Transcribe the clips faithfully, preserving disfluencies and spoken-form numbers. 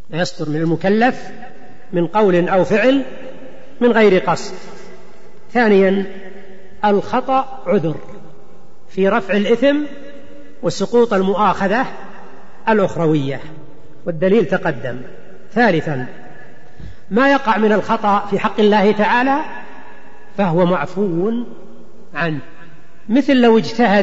لا يصدر من المكلف من قول أو فعل من غير قصد. ثانيا الخطأ عذر في رفع الإثم وسقوط المؤاخذة الأخروية، والدليل تقدم. ثالثا ما يقع من الخطأ في حق الله تعالى فهو معفو عنه، مثل لو اجتهد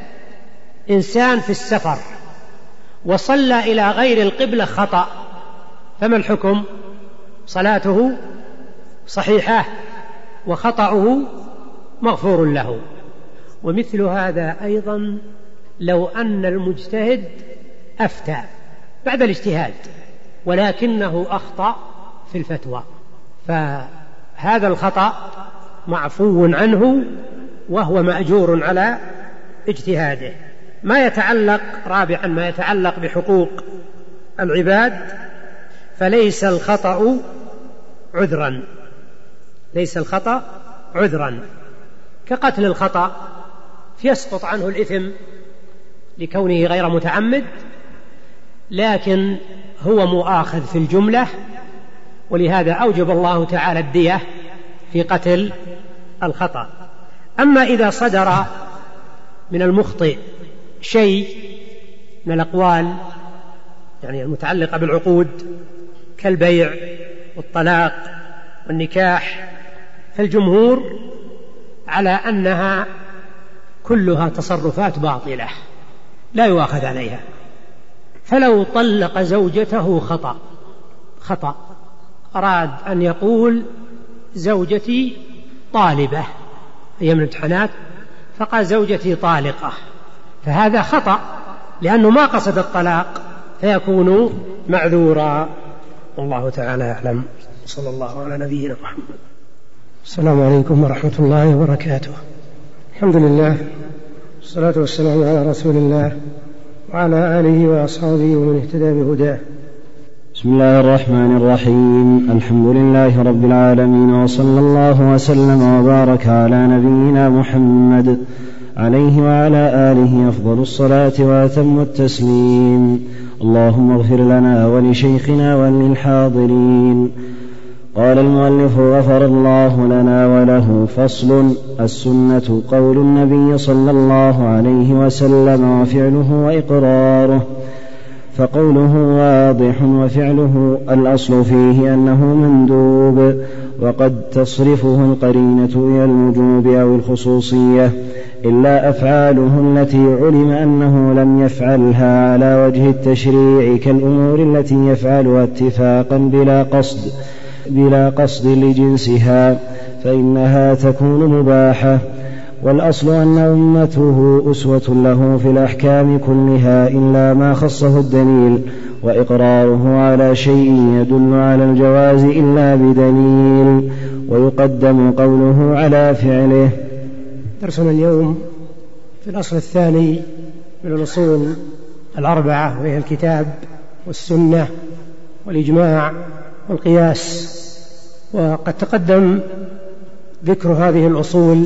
إنسان في السفر وصلى إلى غير القبلة خطأ، فما الحكم؟ صلاته صحيحة وخطأه مغفور له. ومثل هذا أيضا لو أن المجتهد أفتى بعد الاجتهاد ولكنه أخطأ في الفتوى، فهذا الخطأ معفو عنه وهو مأجور على اجتهاده. ما يتعلق رابعا ما يتعلق بحقوق العباد، فليس الخطأ عذرا، ليس الخطأ عذرا كقتل الخطأ فيسقط عنه الإثم لكونه غير متعمد، لكن هو مؤاخذ في الجملة، ولهذا أوجب الله تعالى الدية في قتل الخطأ. أما إذا صدر من المخطئ شيء من الأقوال يعني المتعلقة بالعقود كالبيع والطلاق والنكاح، فالجمهور على أنها كلها تصرفات باطلة لا يؤاخذ عليها. فلو طلق زوجته خطأ خطأ أراد أن يقول زوجتي طالبة أيام الامتحانات فقال زوجتي طالقة، فهذا خطأ لأنه ما قصد الطلاق فيكون معذورا. والله تعالى يعلم. صلى الله على نبينا محمد. السلام عليكم ورحمة الله وبركاته. الحمد لله والصلاة والسلام على رسول الله وعلى آله وأصحابه ومن اهتدى بهداه. بسم الله الرحمن الرحيم. الحمد لله رب العالمين، وصلى الله وسلم وبارك على نبينا محمد عليه وعلى آله أفضل الصلاة وأتم التسليم. اللهم اغفر لنا ولشيخنا وللحاضرين. قال المؤلف غفر الله لنا وله. فصل. السنة قول النبي صلى الله عليه وسلم وفعله وإقراره، فقوله واضح وفعله الأصل فيه أنه مندوب، وقد تصرفه القرينة إلى الوجوب أو الخصوصية، إلا أفعاله التي علم أنه لم يفعلها على وجه التشريع كالأمور التي يفعلها اتفاقا بلا قصد بلا قصد لجنسها فإنها تكون مباحة. والأصل أن أمته أسوة له في الأحكام كلها إلا ما خصه الدليل، وإقراره على شيء يدل على الجواز إلا بدليل، ويقدم قوله على فعله. درسنا اليوم في الأصل الثاني من الأصول الأربعة، وهي الكتاب والسنة والإجماع والقياس. وقد تقدم ذكر هذه الأصول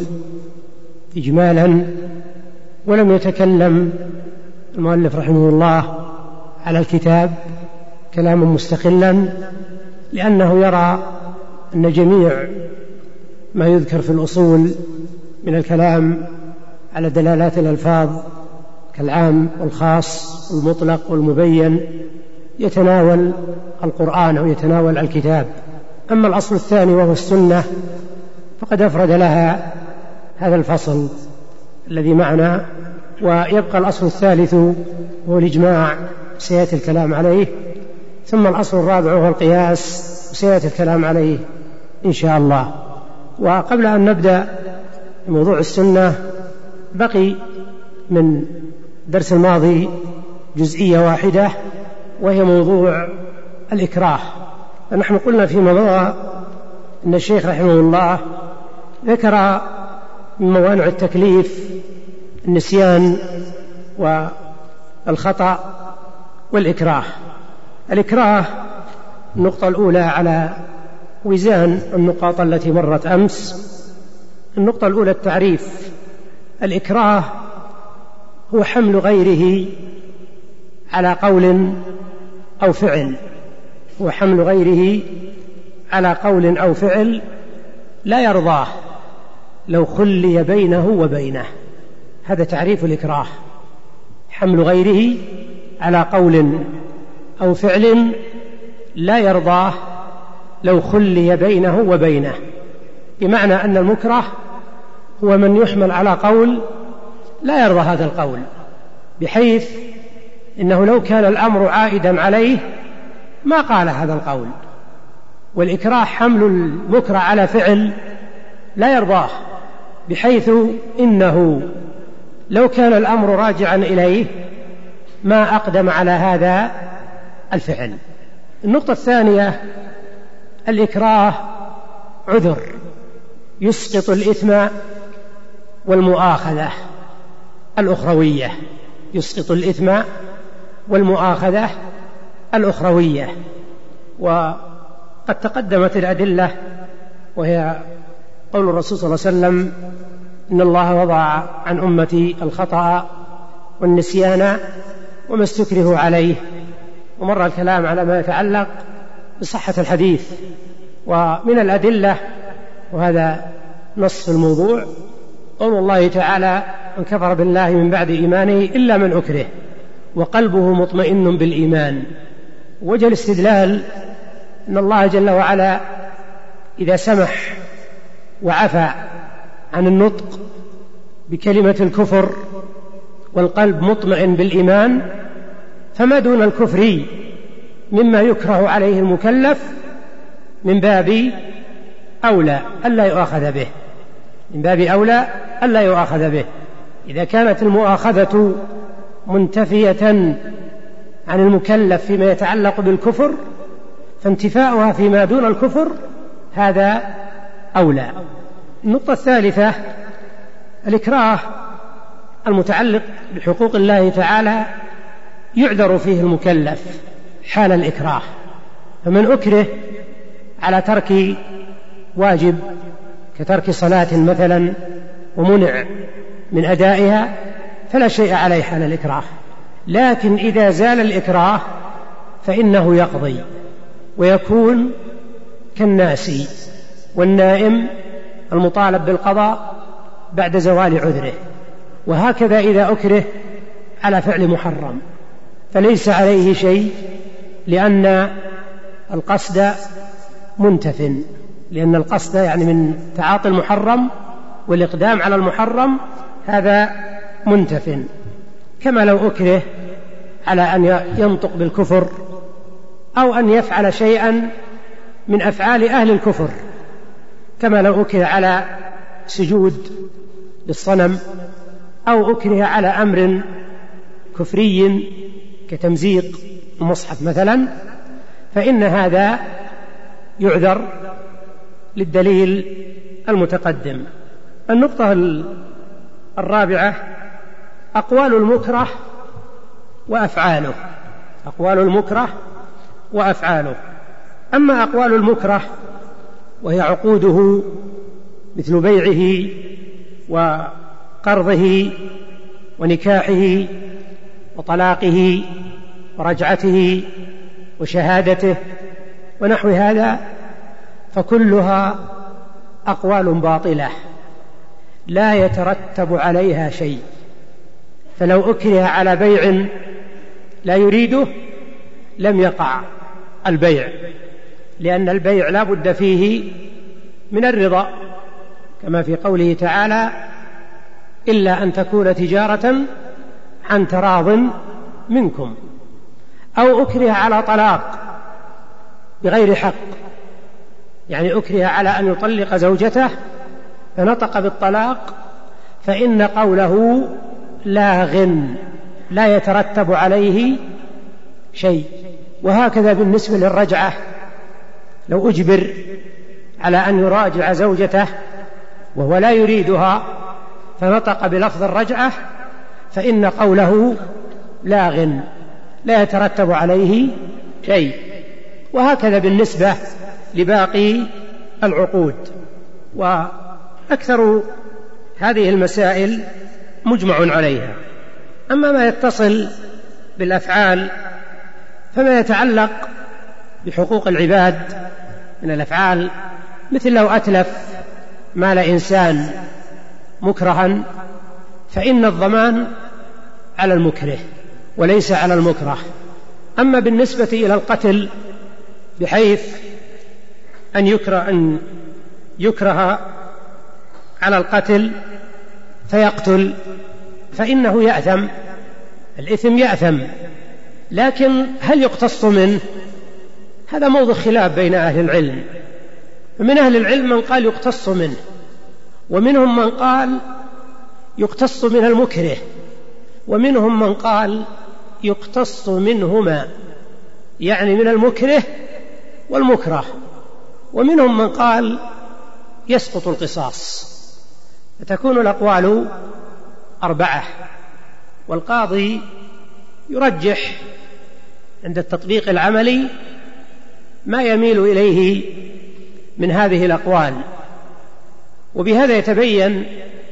إجمالا، ولم يتكلم المؤلف رحمه الله على الكتاب كلاما مستقلا، لأنه يرى أن جميع ما يذكر في الأصول من الكلام على دلالات الألفاظ كالعام والخاص والمطلق والمبين يتناول القرآن أو يتناول الكتاب. أما الأصل الثاني وهو السنة فقد أفرد لها هذا الفصل الذي معنا، ويبقى الأصل الثالث هو الإجماع سيأتي الكلام عليه، ثم الأصل الرابع هو القياس سيأتي الكلام عليه إن شاء الله. وقبل أن نبدأ موضوع السنة بقي من درس الماضي جزئية واحدة، وهي موضوع الإكراه. فنحن قلنا في موضوع أن الشيخ رحمه الله ذكر من موانع التكليف النسيان والخطأ والإكراه. الإكراه النقطة الأولى على وزان النقاط التي مرت أمس. النقطة الأولى التعريف. الإكراه هو حمل غيره على قول أو فعل هو حمل غيره على قول أو فعل لا يرضاه لو خلي بينه وبينه. هذا تعريف الإكراه: حمل غيره على قول أو فعل لا يرضاه لو خلي بينه وبينه، بمعنى أن المكره هو من يحمل على قول لا يرضى هذا القول، بحيث إنه لو كان الأمر عائدا عليه ما قال هذا القول. والإكراه حمل المكره على فعل لا يرضاه، بحيث إنه لو كان الأمر راجعا إليه ما أقدم على هذا الفعل. النقطة الثانية: الإكراه عذر يسقط الإثم والمؤاخذة الأخروية، يسقط الإثم والمؤاخذة الأخروية. وقد تقدمت الأدلة، وهي قول الرسول صلى الله عليه وسلم: إن الله وضع عن أمتي الخطأ والنسيان وما استكرهوا عليه. ومر الكلام على ما يتعلق بصحة الحديث. ومن الأدلة، وهذا نص في الموضوع، قول الله تعالى: من كفر بالله من بعد إيمانه إلا من أكره وقلبه مطمئن بالإيمان. وجه الاستدلال أن الله جل وعلا إذا سمح وعفى عن النطق بكلمة الكفر والقلب مطمئن بالإيمان، فما دون الكفر مما يكره عليه المكلف من باب أولى ألا يؤاخذ به، من باب أولى ألا يؤاخذ به. إذا كانت المؤاخذة منتفية عن المكلف فيما يتعلق بالكفر، فانتفاؤها فيما دون الكفر هذا أولى. النقطة الثالثة: الإكراه المتعلق بحقوق الله تعالى يعذر فيه المكلف حال الإكراه. فمن أكره على ترك واجب كترك صلاة مثلا ومنع من أدائها فلا شيء عليه حال الإكراه. لكن إذا زال الإكراه فإنه يقضي ويكون كالناسي والنائم المطالب بالقضاء بعد زوال عذره. وهكذا إذا أكره على فعل محرم فليس عليه شيء، لأن القصد منتف، لأن القصد يعني من تعاطي المحرم والإقدام على المحرم هذا منتف. كما لو أكره على أن ينطق بالكفر أو أن يفعل شيئا من أفعال أهل الكفر، كما لو أكره على سجود للصنم أو أكره على أمر كفري كتمزيق المصحف مثلا، فإن هذا يعذر للدليل المتقدم. النقطة الرابعة: أقوال المكره وأفعاله. أقوال المكره وأفعاله. أما أقوال المكره وهي عقوده مثل بيعه وقرضه ونكاحه وطلاقه ورجعته وشهادته ونحو هذا، فكلها أقوال باطلة لا يترتب عليها شيء. فلو أكره على بيع لا يريده لم يقع البيع، لأن البيع لا بد فيه من الرضا، كما في قوله تعالى: إلا أن تكون تجارة عن تراض منكم. أو أكره على طلاق بغير حق، يعني أكره على أن يطلق زوجته فنطق بالطلاق، فإن قوله لاغ لا يترتب عليه شيء. وهكذا بالنسبة للرجعة، لو أجبر على أن يراجع زوجته وهو لا يريدها فنطق بلفظ الرجعة، فإن قوله لاغ لا يترتب عليه شيء. وهكذا بالنسبة لباقي العقود. وأكثر هذه المسائل مجمع عليها. أما ما يتصل بالأفعال فما يتعلق بحقوق العباد من الأفعال، مثل لو أتلف مال إنسان مكرها فإن الضمان على المكره وليس على المكره. أما بالنسبة إلى القتل بحيث أن يكره, أن يكره على القتل فيقتل فإنه يأثم، الإثم يأثم، لكن هل يقتص منه؟ هذا موضوع خلاف بين أهل العلم. فمن أهل العلم من قال يقتص منه، ومنهم من قال يقتص من المكره، ومنهم من قال يقتص منهما، يعني من المكره والمكره، ومنهم من قال يسقط القصاص. فتكون الأقوال أربعة، والقاضي يرجح عند التطبيق العملي ما يميل إليه من هذه الأقوال. وبهذا يتبين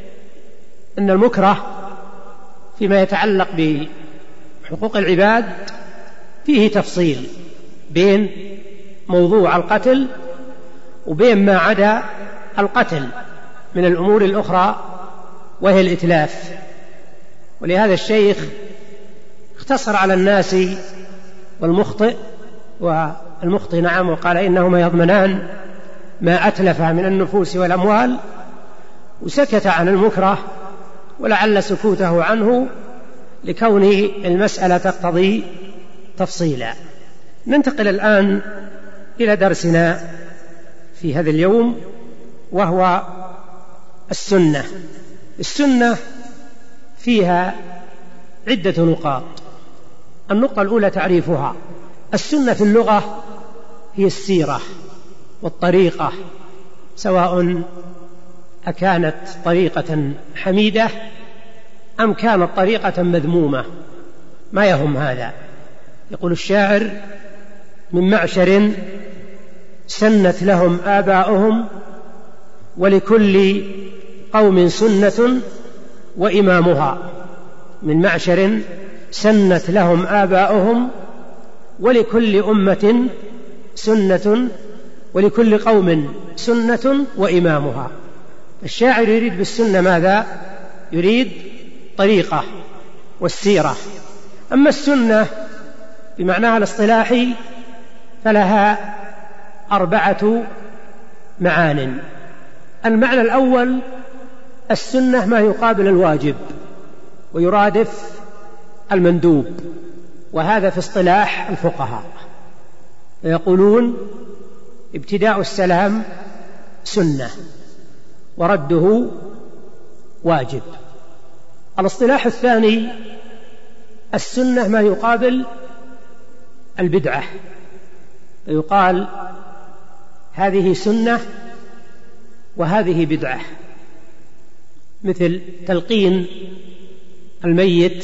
أن المكره فيما يتعلق بحقوق العباد فيه تفصيل بين موضوع القتل وبين ما عدا القتل من الأمور الأخرى وهي الإتلاف. ولهذا الشيخ اختصر على الناس والمخطئ والمخطئ نعم، وقال إنهما يضمنان ما أتلف من النفوس والأموال، وسكت عن المكره، ولعل سكوته عنه لكون المسألة تقتضي تفصيلا. ننتقل الآن إلى درسنا في هذا اليوم، وهو السنة. السنة فيها عدة نقاط. النقطة الأولى تعريفها. السنة في اللغة هي السيرة والطريقة، سواء أكانت طريقة حميدة أم كانت طريقة مذمومة، ما يهم هذا. يقول الشاعر: من معشر سنت لهم آباؤهم ولكل قوم سنة وإمامها. من معشر سنت لهم آباؤهم ولكل أمة سنة ولكل قوم سنة وإمامها. الشاعر يريد بالسنة ماذا؟ يريد طريقة والسيرة. أما السنة بمعناها الاصطلاحي فلها أربعة معان. المعنى الأول: السنة ما يقابل الواجب ويرادف المندوب، وهذا في اصطلاح الفقهاء، يقولون ابتداء السلام سنة ورده واجب. الاصطلاح الثاني: السنة ما يقابل البدعة، يقال هذه سنة وهذه بدعة، مثل تلقين الميت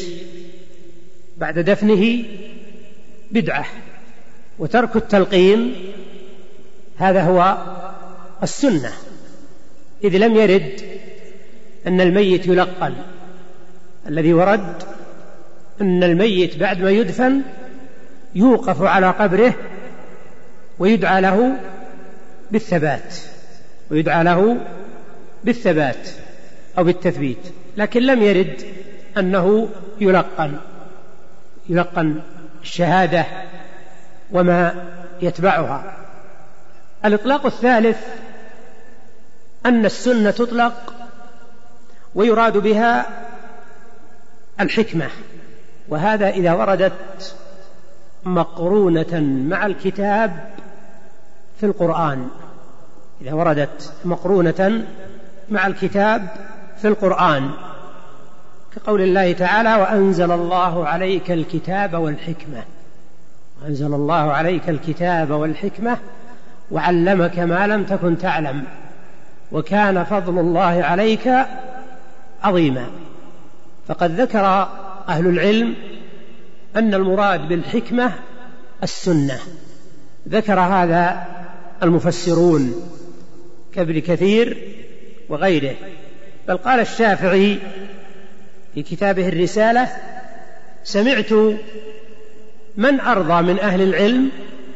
بعد دفنه بدعة، وترك التلقين هذا هو السنة، إذ لم يرد أن الميت يلقن. الذي ورد أن الميت بعد ما يدفن يوقف على قبره ويدعى له بالثبات ويدعى له بالثبات أو بالتثبيت، لكن لم يرد أنه يلقن يلقن الشهادة وما يتبعها. الإطلاق الثالث: أن السنة تطلق ويراد بها الحكمة، وهذا إذا وردت مقرونة مع الكتاب في القرآن، إذا وردت مقرونة مع الكتاب في القرآن، كقول الله تعالى: وأنزل الله عليك الكتاب والحكمة وأنزل الله عليك الكتاب والحكمة وعلمك ما لم تكن تعلم وكان فضل الله عليك عظيما. فقد ذكر أهل العلم أن المراد بالحكمة السنة، ذكر هذا المفسرون كابن كثير وغيره. بل قال الشافعي في كتابه الرسالة: سمعت من أرضى من أهل العلم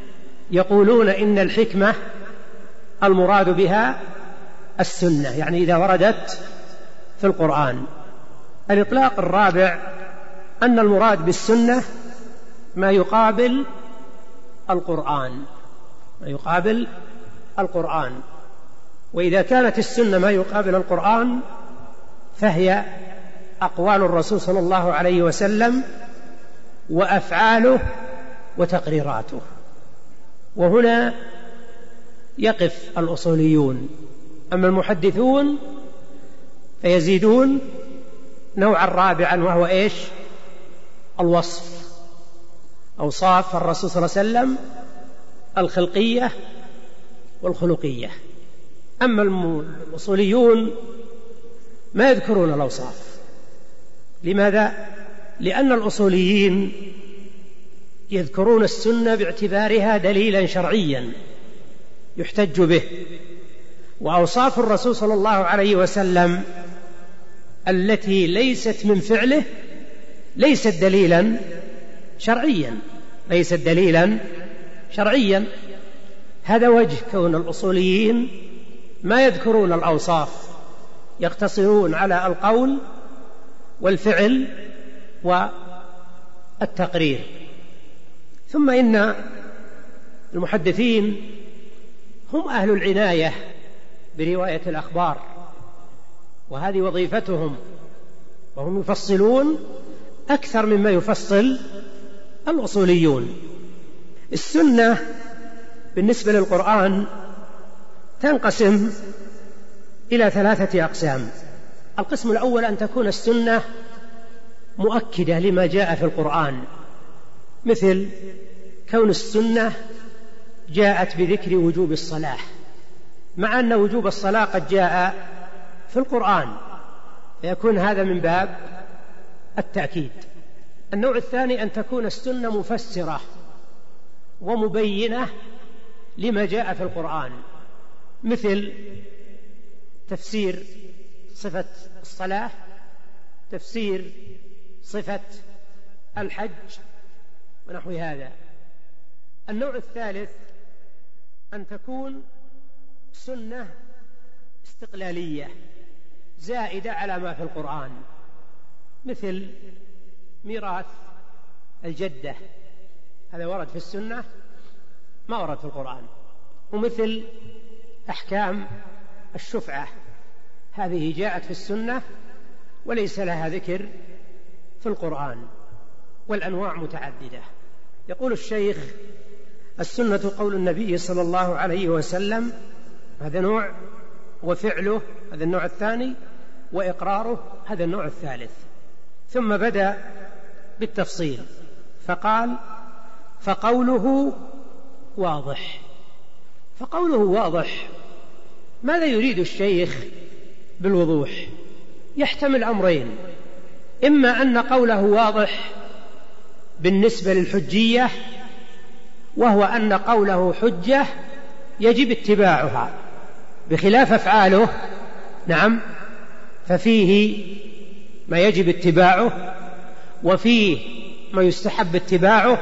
يقولون إن الحكمة المراد بها السنة، يعني إذا وردت في القرآن. الإطلاق الرابع أن المراد بالسنة ما يقابل القرآن، ما يقابل القرآن. وإذا كانت السنة ما يقابل القرآن فهي أقوال الرسول صلى الله عليه وسلم وأفعاله وتقريراته. وهنا يقف الأصوليون. أما المحدثون فيزيدون نوعا رابعا، وهو إيش؟ الوصف، أوصاف الرسول صلى الله عليه وسلم الخلقية والخلقية. أما الأصوليون ما يذكرون الأوصاف. لماذا؟ لأن الأصوليين يذكرون السنة باعتبارها دليلا شرعيا يحتج به، وأوصاف الرسول صلى الله عليه وسلم التي ليست من فعله ليست دليلا شرعيا، ليست دليلا شرعيا. هذا وجه كون الأصوليين ما يذكرون الأوصاف، يقتصرون على القول والفعل والتقرير. ثم إن المحدثين هم أهل العناية برواية الأخبار، وهذه وظيفتهم، وهم يفصلون أكثر مما يفصل الأصوليون. السنة بالنسبة للقرآن تنقسم إلى ثلاثة أقسام. القسم الأول أن تكون السنة مؤكدة لما جاء في القرآن، مثل كون السنة جاءت بذكر وجوب الصلاة، مع أن وجوب الصلاة قد جاء في القرآن، فيكون هذا من باب التأكيد. النوع الثاني أن تكون السنة مفسرة ومبينة لما جاء في القرآن، مثل تفسير صفة الصلاة، تفسير صفة الحج ونحو هذا. النوع الثالث أن تكون سنة استقلالية زائدة على ما في القرآن، مثل ميراث الجدة، هذا ورد في السنة ما ورد في القرآن. ومثل أحكام الشفعة، هذه جاءت في السنة وليس لها ذكر في القرآن. والأنواع متعددة. يقول الشيخ: السنة قول النبي صلى الله عليه وسلم، هذا نوع، وفعله هذا النوع الثاني، وإقراره هذا النوع الثالث. ثم بدأ بالتفصيل فقال: فقوله واضح. فقوله واضح، ماذا يريد الشيخ بالوضوح؟ يحتمل أمرين: إما أن قوله واضح بالنسبة للحجية، وهو أن قوله حجة يجب اتباعها، بخلاف أفعاله نعم ففيه ما يجب اتباعه، وفيه ما يستحب اتباعه،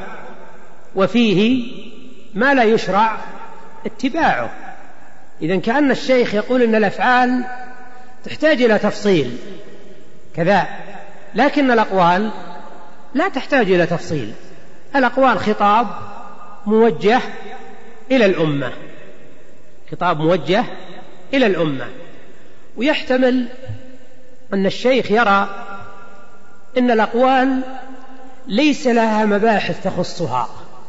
وفيه ما لا يشرع اتباعه. إذن كأن الشيخ يقول إن الأفعال تحتاج إلى تفصيل كذا، لكن الأقوال لا تحتاج إلى تفصيل. الأقوال خطاب موجه إلى الأمة، خطاب موجه إلى الأمة. ويحتمل أن الشيخ يرى إن الأقوال ليس لها مباحث تخصها،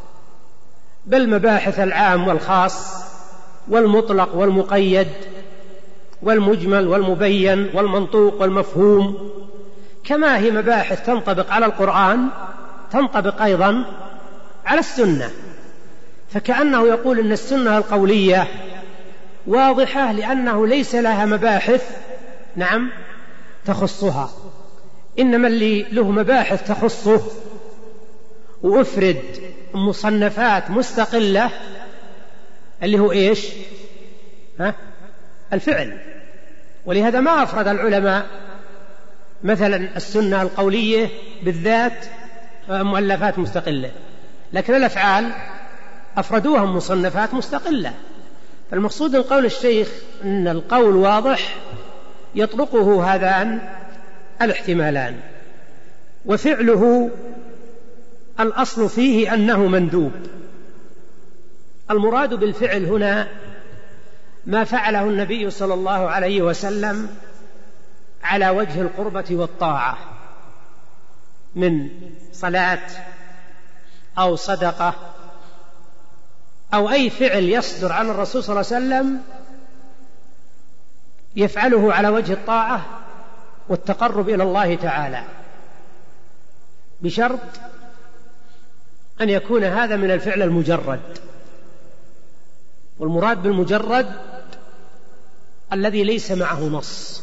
بل مباحث العام والخاص والمطلق والمقيد والمجمل والمبين والمنطوق والمفهوم، كما هي مباحث تنطبق على القرآن تنطبق أيضا على السنة. فكأنه يقول إن السنة القولية واضحة لأنه ليس لها مباحث نعم تخصها، إنما اللي له مباحث تخصه وأفرد مصنفات مستقلة اللي هو إيش؟ ها؟ الفعل. ولهذا ما أفرد العلماء مثلا السنة القولية بالذات مؤلفات مستقلة، لكن الأفعال أفردوها مصنفات مستقلة. فالمقصود من قول الشيخ أن القول واضح يطرقه هذان الاحتمالان، وفعله الأصل فيه أنه مندوب. المراد بالفعل هنا ما فعله النبي صلى الله عليه وسلم على وجه القربة والطاعة من صلاة أو صدقة أو أي فعل يصدر عن الرسول صلى الله عليه وسلم يفعله على وجه الطاعة والتقرب إلى الله تعالى، بشرط أن يكون هذا من الفعل المجرد. والمراد بالمجرد الذي ليس معه نص.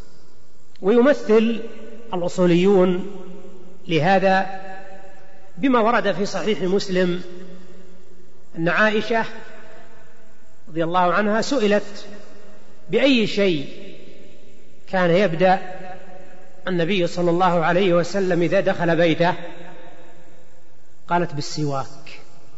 ويمثل الأصوليون لهذا بما ورد في صحيح مسلم أن عائشة رضي الله عنها سئلت بأي شيء كان يبدأ النبي صلى الله عليه وسلم إذا دخل بيته، قالت بالسواك،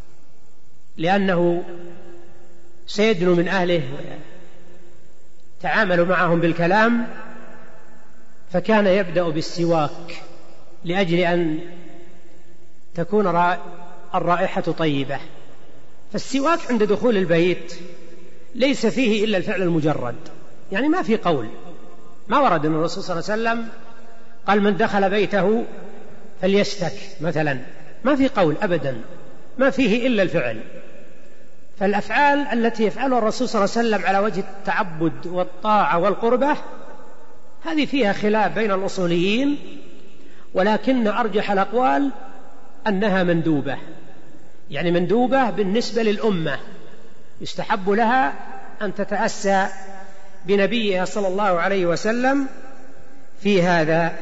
لأنه سيدنو من أهله ويتعامل معهم بالكلام، فكان يبدأ بالسواك لأجل أن تكون الرائحة طيبة. فالسواك عند دخول البيت ليس فيه إلا الفعل المجرد، يعني ما في قول، ما ورد أن الرسول صلى الله عليه وسلم قال من دخل بيته فليستك مثلا، ما في قول أبدا، ما فيه إلا الفعل. فالأفعال التي يفعلها الرسول صلى الله عليه وسلم على وجه التعبد والطاعة والقربة هذه فيها خلاف بين الأصوليين، ولكن أرجح الأقوال أنها مندوبة، يعني مندوبة بالنسبة للأمة، يستحب لها أن تتأسى بنبيها صلى الله عليه وسلم في هذا.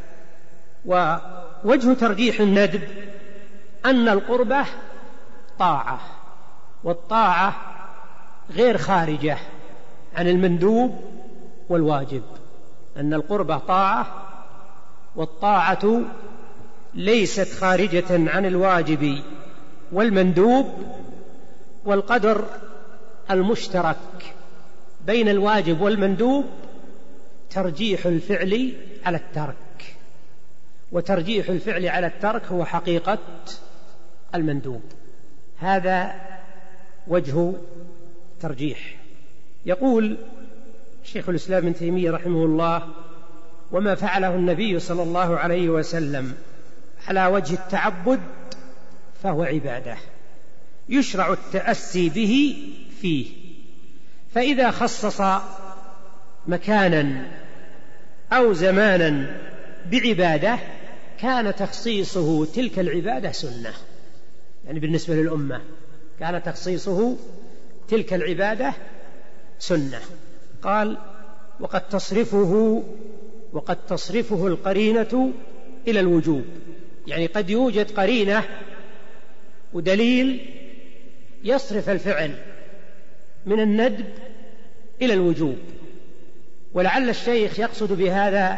ووجه ترجيح الندب أن القربة طاعة، والطاعة غير خارجة عن المندوب والواجب، أن القربة طاعة والطاعة ليست خارجة عن الواجب والمندوب. والقدر المشترك بين الواجب والمندوب ترجيح الفعل على الترك، وترجيح الفعل على الترك هو حقيقة المندوب. هذا وجه ترجيح. يقول شيخ الإسلام ابن تيمية رحمه الله: وما فعله النبي صلى الله عليه وسلم على وجه التعبد فهو عبادة يشرع التأسي به فيه، فإذا خصص مكانا أو زمانا بعبادة كان تخصيصه تلك العبادة سنة، يعني بالنسبة للأمة كان تخصيصه تلك العبادة سنة. قال: وقد تصرفه وقد تصرفه القرينة إلى الوجوب، يعني قد يوجد قرينة ودليل يصرف الفعل من الندب إلى الوجوب. ولعل الشيخ يقصد بهذا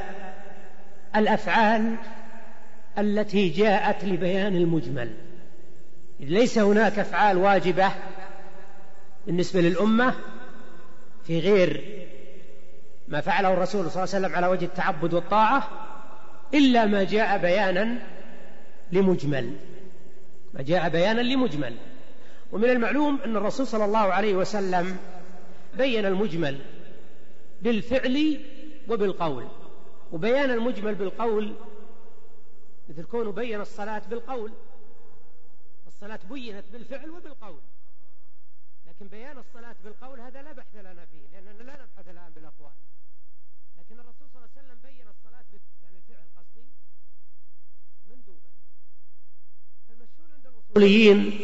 الأفعال التي جاءت لبيان المجمل، ليس هناك أفعال واجبة بالنسبة للأمة في غير ما فعله الرسول صلى الله عليه وسلم على وجه التعبد والطاعة إلا ما جاء بيانا لمجمل، ما جاء بيانا لمجمل. ومن المعلوم أن الرسول صلى الله عليه وسلم بين المجمل بالفعل وبالقول، وبيان المجمل بالقول مثل كونه بين الصلاة بالقول، الصلاة بينت بالفعل وبالقول، لكن بيان الصلاة بالقول هذا لا بحث لنا فيه، لأننا لا نبحث الآن بالأقوال. لكن الرسول صلى الله عليه وسلم بين الصلاة يعني الفعل قصدي مندوبا. المشهور عند الأصوليين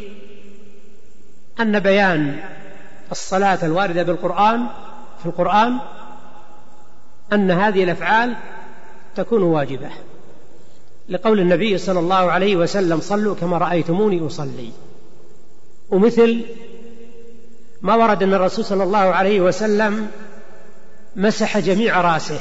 أن بيان الصلاة الواردة بالقرآن في القرآن أن هذه الأفعال تكون واجبة، لقول النبي صلى الله عليه وسلم: صلوا كما رأيتموني أصلي. ومثل ما ورد أن الرسول صلى الله عليه وسلم مسح جميع رأسه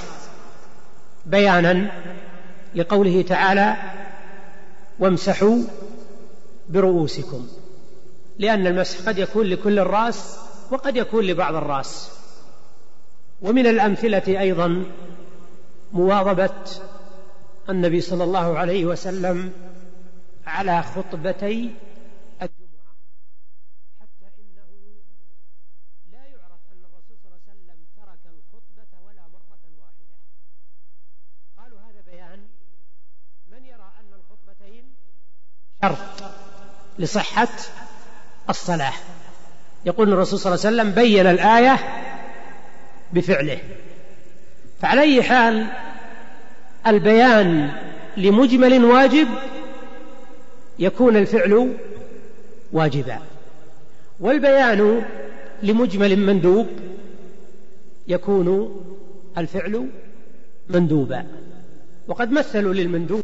بيانا لقوله تعالى: وامسحوا برؤوسكم. لأن المسح قد يكون لكل الرأس وقد يكون لبعض الرأس. ومن الأمثلة أيضا مواظبة النبي صلى الله عليه وسلم على خطبتي الجمعة، حتى إنه لا يعرف أن الرسول صلى الله عليه وسلم ترك الخطبة ولا مرة واحدة. قالوا هذا بيان من يرى أن الخطبتين شرط لصحة الصلاة. يقول الرسول صلى الله عليه وسلم بين الآية بفعله. فعلى أي حال البيان لمجمل واجب يكون الفعل واجبا، والبيان لمجمل مندوب يكون الفعل مندوبا. وقد مثلوا للمندوب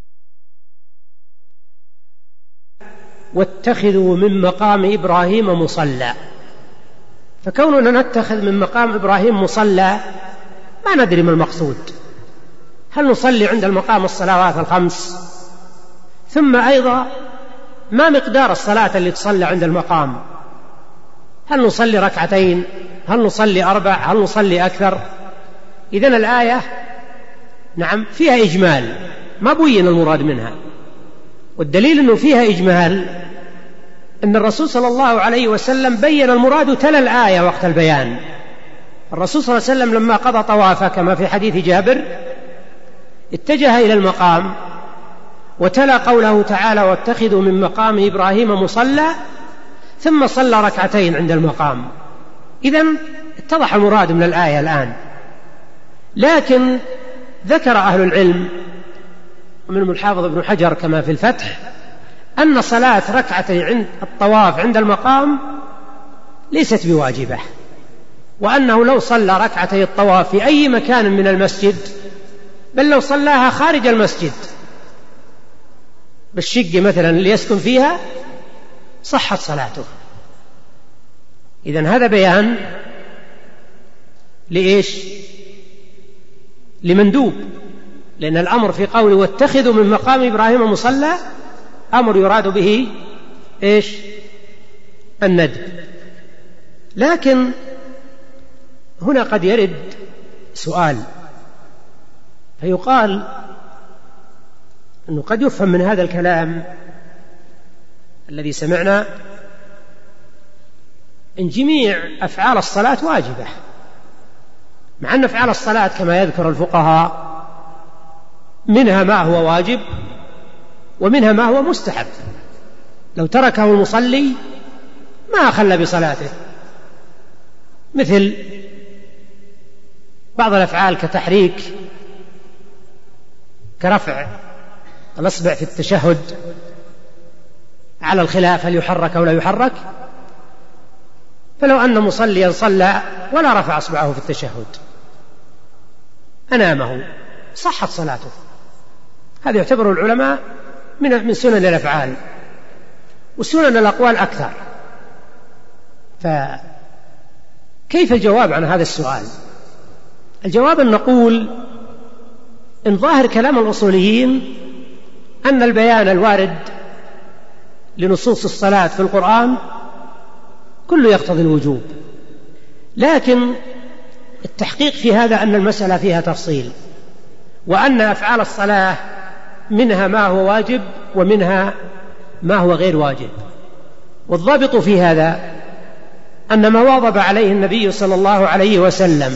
واتخذوا من مقام إبراهيم مصلى. فكوننا نتخذ من مقام إبراهيم مصلى ما ندري ما المقصود. هل نصلي عند المقام الصلوات الخمس؟ ثم أيضا ما مقدار الصلاة اللي تصلى عند المقام؟ هل نصلي ركعتين؟ هل نصلي أربع؟ هل نصلي أكثر؟ إذن الآية نعم فيها إجمال ما بين المراد منها، والدليل أنه فيها إجمال أن الرسول صلى الله عليه وسلم بين المراد تلا الآية وقت البيان. الرسول صلى الله عليه وسلم لما قضى طوافه كما في حديث جابر اتجه إلى المقام وتلا قوله تعالى واتخذوا من مقام إبراهيم مصلى، ثم صلى ركعتين عند المقام. إذن اتضح المراد من الآية الآن. لكن ذكر أهل العلم ومنهم الحافظ ابن حجر كما في الفتح أن صلاة ركعتي عند الطواف عند المقام ليست بواجبة، وأنه لو صلى ركعتي الطواف في أي مكان من المسجد، بل لو صلاها خارج المسجد بالشقة مثلا اللي يسكن فيها صحت صلاته. إذن هذا بيان لإيش؟ لمندوب، لأن الأمر في قوله واتخذوا من مقام إبراهيم مصلى أمر يراد به إيش؟ الندب. لكن هنا قد يرد سؤال فيقال أنه قد يفهم من هذا الكلام الذي سمعنا إن جميع أفعال الصلاة واجبة، مع أن أفعال الصلاة كما يذكر الفقهاء منها ما هو واجب ومنها ما هو مستحب. لو تركه المصلي ما أخل بصلاته، مثل بعض الأفعال كتحريك كرفع الأصبع في التشهد على الخلاف هل يحرك أو لا يحرك. فلو أن مصليا صلى ولا رفع أصبعه في التشهد أنامه صحت صلاته. هذا يعتبر العلماء من من سنن الأفعال، وسنن الأقوال أكثر. فكيف الجواب عن هذا السؤال؟ الجواب أن نقول إن ظاهر كلام الأصوليين أن البيان الوارد لنصوص الصلاة في القرآن كله يقتضي الوجوب، لكن التحقيق في هذا أن المسألة فيها تفصيل، وأن أفعال الصلاة منها ما هو واجب ومنها ما هو غير واجب. والضابط في هذا أن ما واظب عليه النبي صلى الله عليه وسلم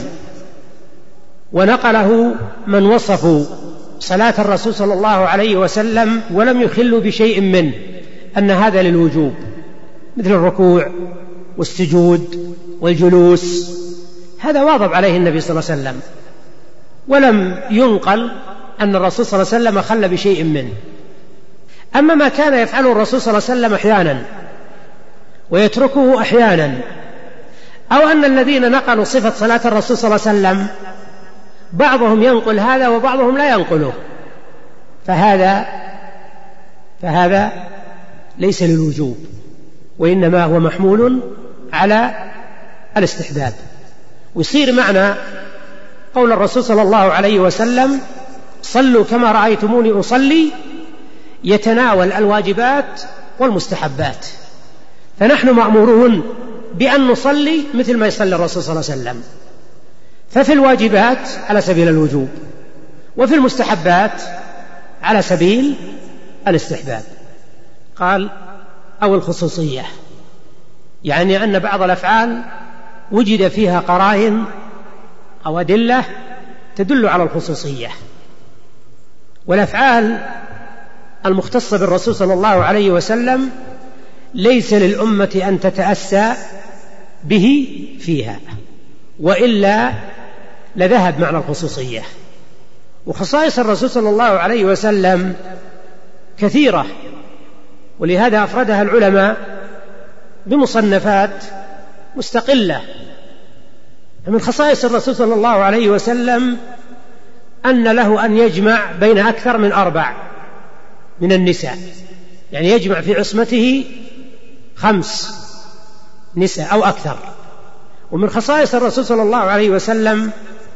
ونقله من وصفوا صلاة الرسول صلى الله عليه وسلم ولم يخلوا بشيء منه أن هذا للوجوب، مثل الركوع والسجود والجلوس، هذا واظب عليه النبي صلى الله عليه وسلم، ولم ينقل أن الرسول صلى الله عليه وسلم خل بشيء منه. أما ما كان يفعله الرسول صلى الله عليه وسلم أحيانا ويتركه أحيانا، أو أن الذين نقلوا صفة صلاة الرسول صلى الله عليه وسلم بعضهم ينقل هذا وبعضهم لا ينقله، فهذا فهذا ليس للوجوب، وإنما هو محمول على الاستحباب. ويصير معنى قول الرسول صلى الله عليه وسلم صلوا كما رأيتموني أصلي يتناول الواجبات والمستحبات. فنحن مأمورون بأن نصلي مثل ما يصلي الرسول صلى الله عليه وسلم، ففي الواجبات على سبيل الوجوب، وفي المستحبات على سبيل الاستحباب. قال أو الخصوصية، يعني أن بعض الأفعال وجد فيها قرائن أو أدلة تدل على الخصوصية، والأفعال المختصة بالرسول صلى الله عليه وسلم ليس للأمة أن تتأسى به فيها، وإلا لذهب معنى الخصوصية. وخصائص الرسول صلى الله عليه وسلم كثيرة، ولهذا أفردها العلماء بمصنفات مستقلة. من خصائص الرسول صلى الله عليه وسلم أن له أن يجمع بين أكثر من أربع من النساء، يعني يجمع في عصمته خمس نساء أو أكثر. ومن خصائص الرسول صلى الله عليه وسلم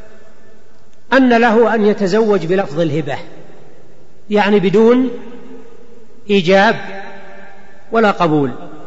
أن له أن يتزوج بلفظ الهبة، يعني بدون إيجاب ولا قبول،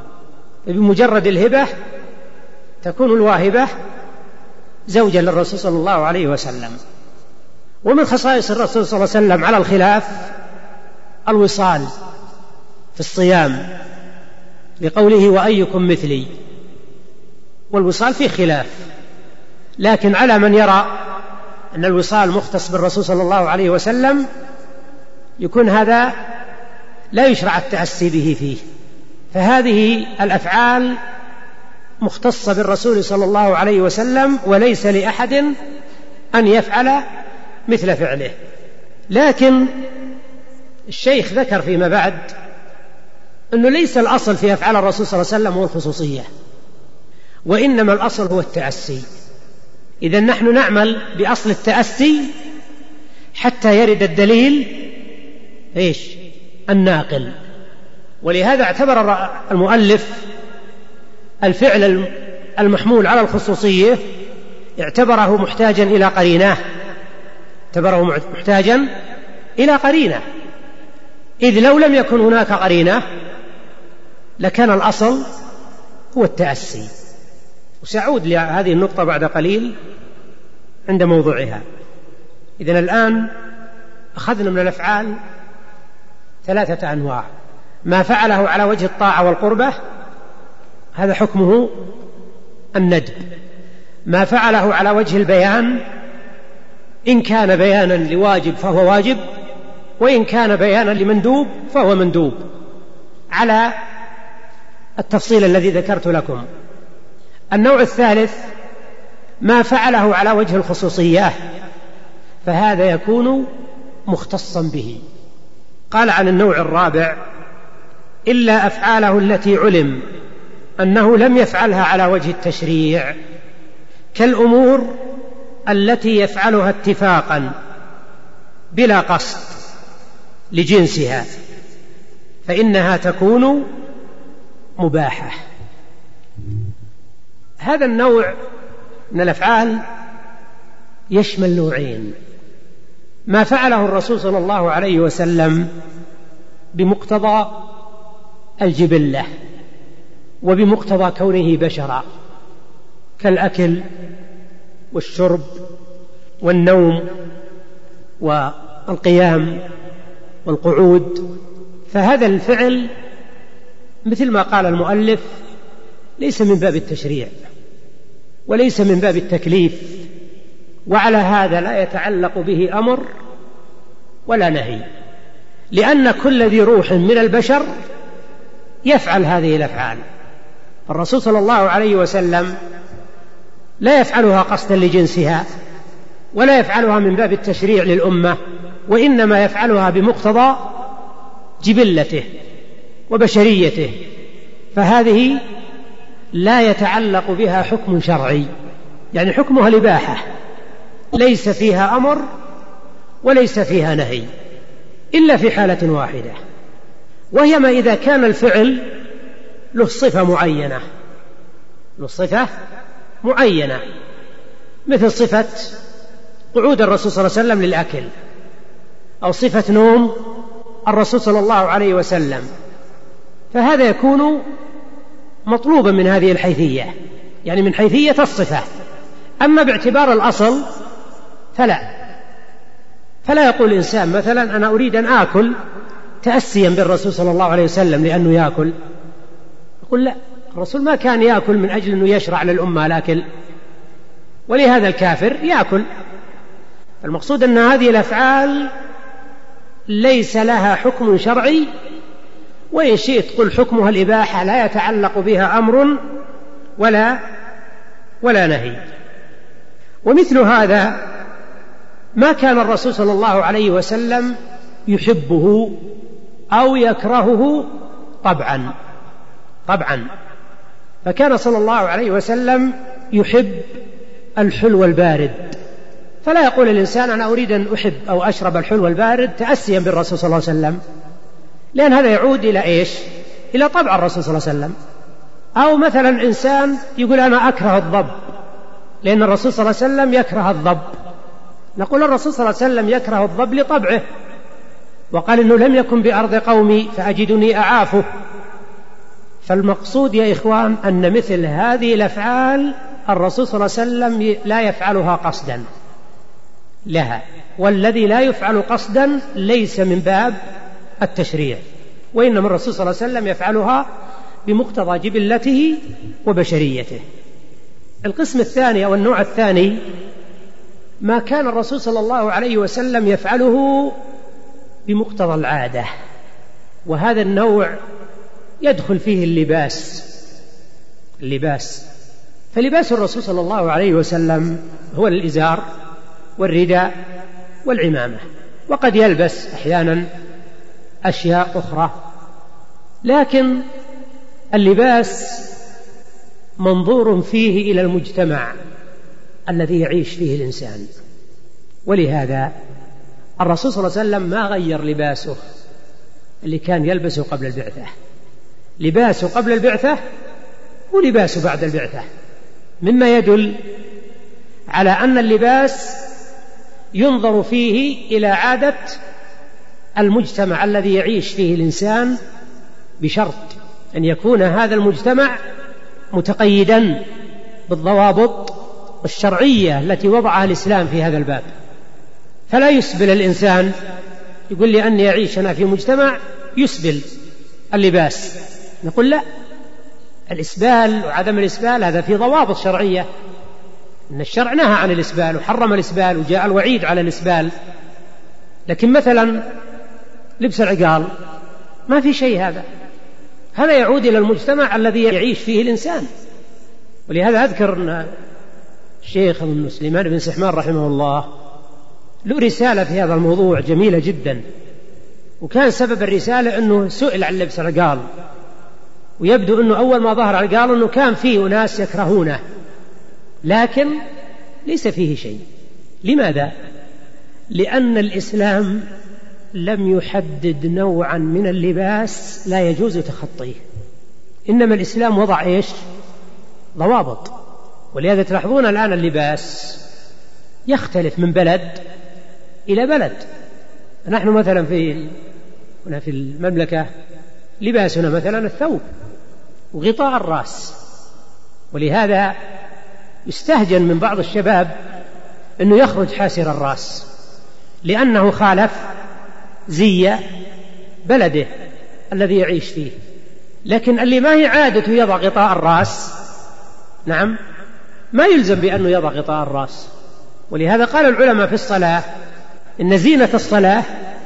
بمجرد الهبة تكون الواهبة زوجا للرسول صلى الله عليه وسلم. ومن خصائص الرسول صلى الله عليه وسلم على الخلاف الوصال في الصيام، لقوله وأيكم مثلي، والوصال فيه خلاف، لكن على من يرى أن الوصال مختص بالرسول صلى الله عليه وسلم يكون هذا لا يشرع التأسي به فيه، فهذه الأفعال مختصة بالرسول صلى الله عليه وسلم، وليس لأحد أن يفعل مثل فعله. لكن الشيخ ذكر فيما بعد أنه ليس الأصل في أفعال الرسول صلى الله عليه وسلم هو الخصوصية، وإنما الأصل هو التأسي. إذا نحن نعمل بأصل التأسي حتى يرد الدليل إيش؟ الناقل. ولهذا اعتبر المؤلف الفعل المحمول على الخصوصية اعتبره محتاجا إلى قرينة، اعتبره محتاجا إلى قرينة، إذ لو لم يكن هناك قرينة لكان الأصل هو التأسي. وسأعود لهذه النقطة بعد قليل عند موضوعها. إذن الآن أخذنا من الأفعال ثلاثة أنواع: ما فعله على وجه الطاعة والقربة هذا حكمه الندب، ما فعله على وجه البيان إن كان بيانا لواجب فهو واجب، وإن كان بيانا لمندوب فهو مندوب، على التفصيل الذي ذكرت لكم. النوع الثالث ما فعله على وجه الخصوصية، فهذا يكون مختصا به. قال عن النوع الرابع: إلا أفعاله التي علم أنه لم يفعلها على وجه التشريع، كالأمور التي يفعلها اتفاقا بلا قصد لجنسها، فإنها تكون مباحة. هذا النوع من الأفعال يشمل نوعين: ما فعله الرسول صلى الله عليه وسلم بمقتضى الجبلة وبمقتضى كونه بشرا، كالأكل والشرب والنوم والقيام والقعود. فهذا الفعل مثل ما قال المؤلف ليس من باب التشريع وليس من باب التكليف، وعلى هذا لا يتعلق به أمر ولا نهي، لأن كل ذي روح من البشر يفعل هذه الأفعال. الرسول صلى الله عليه وسلم لا يفعلها قصدا لجنسها ولا يفعلها من باب التشريع للأمة، وإنما يفعلها بمقتضى جبلته وبشريته، فهذه لا يتعلق بها حكم شرعي، يعني حكمها الإباحة، ليس فيها أمر وليس فيها نهي، إلا في حالة واحدة، وهي ما إذا كان الفعل له صفة معينة، له صفة معينة، مثل صفة قعود الرسول صلى الله عليه وسلم للأكل، أو صفة نوم الرسول صلى الله عليه وسلم، فهذا يكون مطلوبا من هذه الحيثية، يعني من حيثية الصفة. أما باعتبار الأصل فلا فلا يقول الإنسان مثلا أنا أريد أن آكل تأسيا بالرسول صلى الله عليه وسلم لأنه يأكل، يقول لا، الرسول ما كان يأكل من أجل أنه يشرع للأمة الأكل، ولهذا الكافر يأكل. المقصود أن هذه الأفعال ليس لها حكم شرعي، وإن شئت قل حكمها الإباحة، لا يتعلق بها أمر ولا ولا نهي. ومثل هذا ما كان الرسول صلى الله عليه وسلم يحبه أو يكرهه طبعا طبعا فكان صلى الله عليه وسلم يحب الحلو البارد، فلا يقول الإنسان أنا أريد أن أحب أو أشرب الحلو البارد تأسيا بالرسول صلى الله عليه وسلم، لأن هذا يعود إلى إيش؟ إلى طبع الرسول صلى الله عليه وسلم. أو مثلا إنسان يقول أنا أكره الضب لأن الرسول صلى الله عليه وسلم يكره الضب، نقول الرسول صلى الله عليه وسلم يكره الضب لطبعه، وقال إنه لم يكن بأرض قومي فأجدني أعافه. فالمقصود يا إخوان أن مثل هذه الأفعال الرسول صلى الله عليه وسلم لا يفعلها قصدا لها، والذي لا يفعل قصدا ليس من باب التشريع، وإنما الرسول صلى الله عليه وسلم يفعلها بمقتضى جبلته وبشريته. القسم الثاني أو النوع الثاني ما كان الرسول صلى الله عليه وسلم يفعله بمقتضى العادة، وهذا النوع يدخل فيه اللباس اللباس فلباس الرسول صلى الله عليه وسلم هو الإزار والرداء والعمامة، وقد يلبس أحيانا أشياء أخرى، لكن اللباس منظور فيه إلى المجتمع الذي يعيش فيه الإنسان، ولهذا الرسول صلى الله عليه وسلم ما غير لباسه اللي كان يلبسه قبل البعثة. لباسه قبل البعثة ولباسه بعد البعثة، مما يدل على أن اللباس ينظر فيه إلى عادة المجتمع الذي يعيش فيه الإنسان، بشرط أن يكون هذا المجتمع متقيدا بالضوابط الشرعية التي وضعها الإسلام في هذا الباب. فلا يسبل الإنسان يقول لي أني أعيش أنا في مجتمع يسبل اللباس، نقول لا، الإسبال وعدم الإسبال هذا في ضوابط شرعية، إن الشرع نهى عن الإسبال وحرم الإسبال وجاء الوعيد على الإسبال. لكن مثلا لبس العقال ما في شيء، هذا هذا يعود إلى المجتمع الذي يعيش فيه الإنسان. ولهذا أذكر أن الشيخ ابن سليمان بن سحمان رحمه الله له رسالة في هذا الموضوع جميلة جدا، وكان سبب الرسالة أنه سئل عن لبس العقال، ويبدو أنه أول ما ظهر العقال أنه كان فيه ناس يكرهونه، لكن ليس فيه شيء. لماذا؟ لأن الإسلام لم يحدد نوعا من اللباس لا يجوز تخطيه، إنما الإسلام وضع إيش؟ ضوابط. ولهذا تلاحظون الآن اللباس يختلف من بلد إلى بلد. نحن مثلا في هنا في المملكة لباسنا مثلا الثوب وغطاء الرأس، ولهذا يستهجن من بعض الشباب أنه يخرج حاسر الرأس لأنه خالف زي بلده الذي يعيش فيه. لكن اللي ما هي عادته يضع غطاء الرأس، نعم، ما يلزم بأنه يضع غطاء الرأس. ولهذا قال العلماء في الصلاة إن زينة الصلاة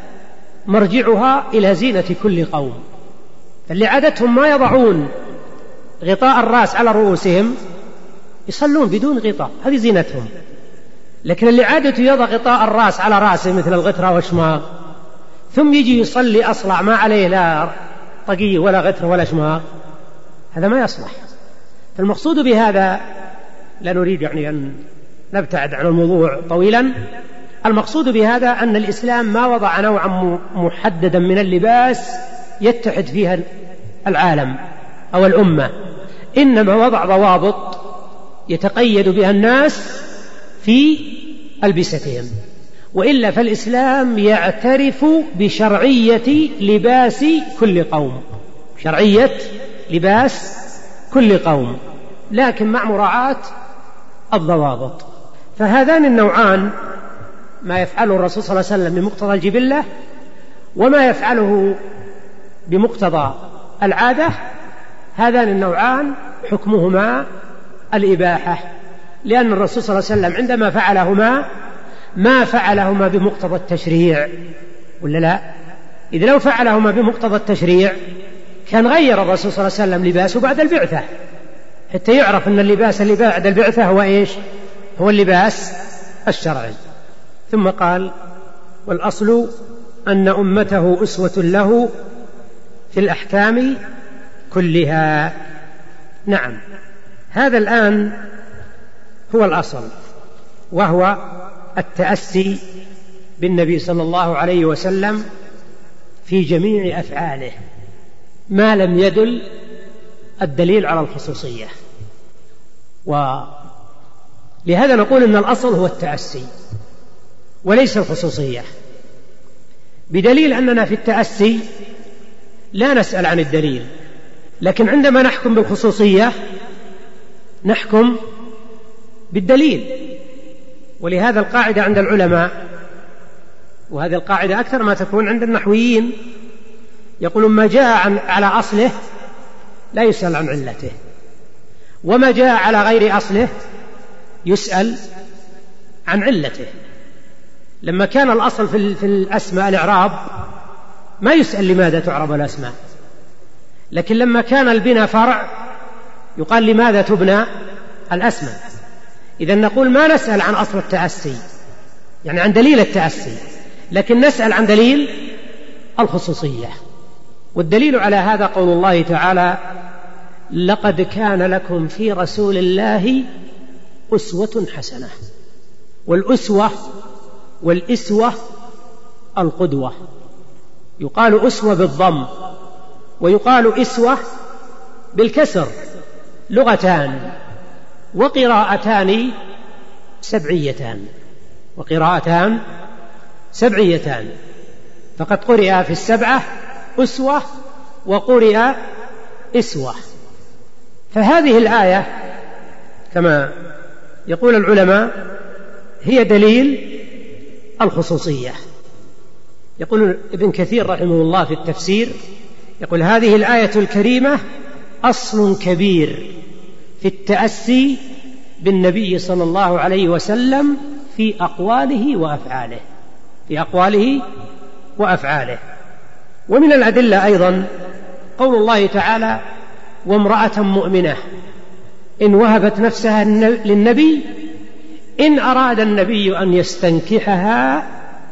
مرجعها إلى زينة كل قوم، فاللي عادتهم ما يضعون غطاء الرأس على رؤوسهم يصلون بدون غطاء، هذه زينتهم. لكن اللي عادته يضع غطاء الرأس على رأسه مثل الغترة والشماغ، ثم يجي يصلي أصلع ما عليه لا طقي ولا غتر ولا شماغ، هذا ما يصلح. فالمقصود بهذا، لا نريد يعني أن نبتعد عن الموضوع طويلا، المقصود بهذا أن الإسلام ما وضع نوعا محددا من اللباس يتحد فيها العالم أو الأمة، إنما وضع ضوابط يتقيد بها الناس في ألبستهم. وإلا فالإسلام يعترف بشرعية لباس كل قوم، شرعية لباس كل قوم، لكن مع مراعاة الضوابط. فهذان النوعان، ما يفعله الرسول صلى الله عليه وسلم بمقتضى الجبلة وما يفعله بمقتضى العادة، هذان النوعان حكمهما الإباحة، لأن الرسول صلى الله عليه وسلم عندما فعلهما ما فعلهما بمقتضى التشريع، ولا لا؟ إذ لو فعلهما بمقتضى التشريع كان غير الرسول صلى الله عليه وسلم لباسه بعد البعثة، حتى يعرف أن اللباس اللي بعد البعثة هو إيش؟ هو اللباس الشرعي. ثم قال: والأصل أن أمته أسوة له في الأحكام كلها. نعم، هذا الآن هو الأصل، وهو التأسي بالنبي صلى الله عليه وسلم في جميع أفعاله ما لم يدل الدليل على الخصوصية. ولهذا نقول إن الأصل هو التأسي وليس الخصوصية، بدليل أننا في التأسي لا نسأل عن الدليل، لكن عندما نحكم بالخصوصية نحكم بالدليل. ولهذا القاعدة عند العلماء، وهذه القاعدة أكثر ما تكون عند النحويين، يقولون ما جاء عن على أصله لا يسأل عن علته، وما جاء على غير أصله يسأل عن علته. لما كان الأصل في الأسماء الإعراب ما يسأل لماذا تعرب الأسماء، لكن لما كان البناء فرع يقال لماذا تبنى الأسماء. إذن نقول ما نسأل عن أصل التأسي، يعني عن دليل التأسي، لكن نسأل عن دليل الخصوصية. والدليل على هذا قول الله تعالى: لقد كان لكم في رسول الله أسوة حسنة. والأسوة والإسوة القدوة، يقال أسوة بالضم ويقال إسوة بالكسر، لغتان وقراءتان سبعيتان وقراءتان سبعيتان فقد قرئ في السبعة أسوة وقرئ إسوة. فهذه الآية كما يقول العلماء هي دليل الخصوصية. يقول ابن كثير رحمه الله في التفسير، يقول: هذه الآية الكريمة أصل كبير في التأسي بالنبي صلى الله عليه وسلم في أقواله وأفعاله في أقواله وأفعاله. ومن الأدلة أيضا قول الله تعالى: وامرأة مؤمنة إن وهبت نفسها للنبي إن أراد النبي أن يستنكحها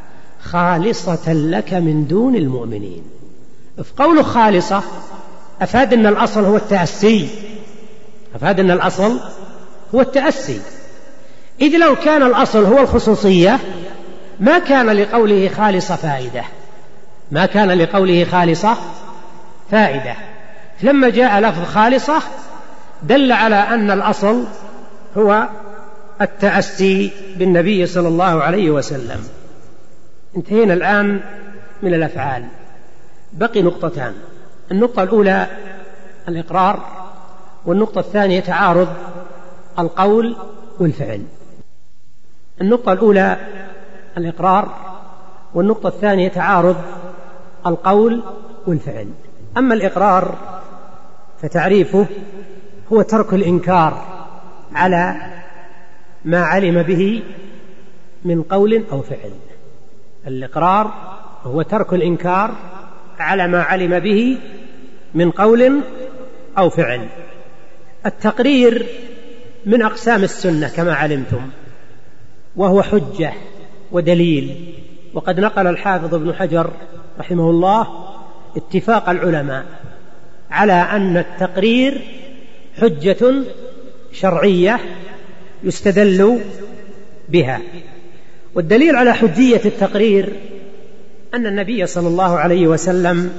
خالصة لك من دون المؤمنين. في قوله خالصة أفاد أن الأصل هو التأسي أفاد أن الأصل هو التأسي إذ لو كان الأصل هو الخصوصية ما كان لقوله خالصة فائدة ما كان لقوله خالصة فائدة لما جاء لفظ خالصة دل على أن الأصل هو التأسي بالنبي صلى الله عليه وسلم. انتهينا الآن من الأفعال، بقي نقطتان. النقطة الأولى الإقرار، والنقطة الثانية تعارض القول والفعل. النقطة الأولى الإقرار، والنقطة الثانية تعارض القول والفعل. أما الإقرار فتعريفه هو ترك الإنكار على ما علم به من قول أو فعل. الإقرار هو ترك الإنكار على ما علم به من قول أو فعل. التقرير من أقسام السنة كما علمتم، وهو حجة ودليل، وقد نقل الحافظ ابن حجر رحمه الله اتفاق العلماء على أن التقرير حجة شرعية يستدل بها. والدليل على حجية التقرير أن النبي صلى الله عليه وسلم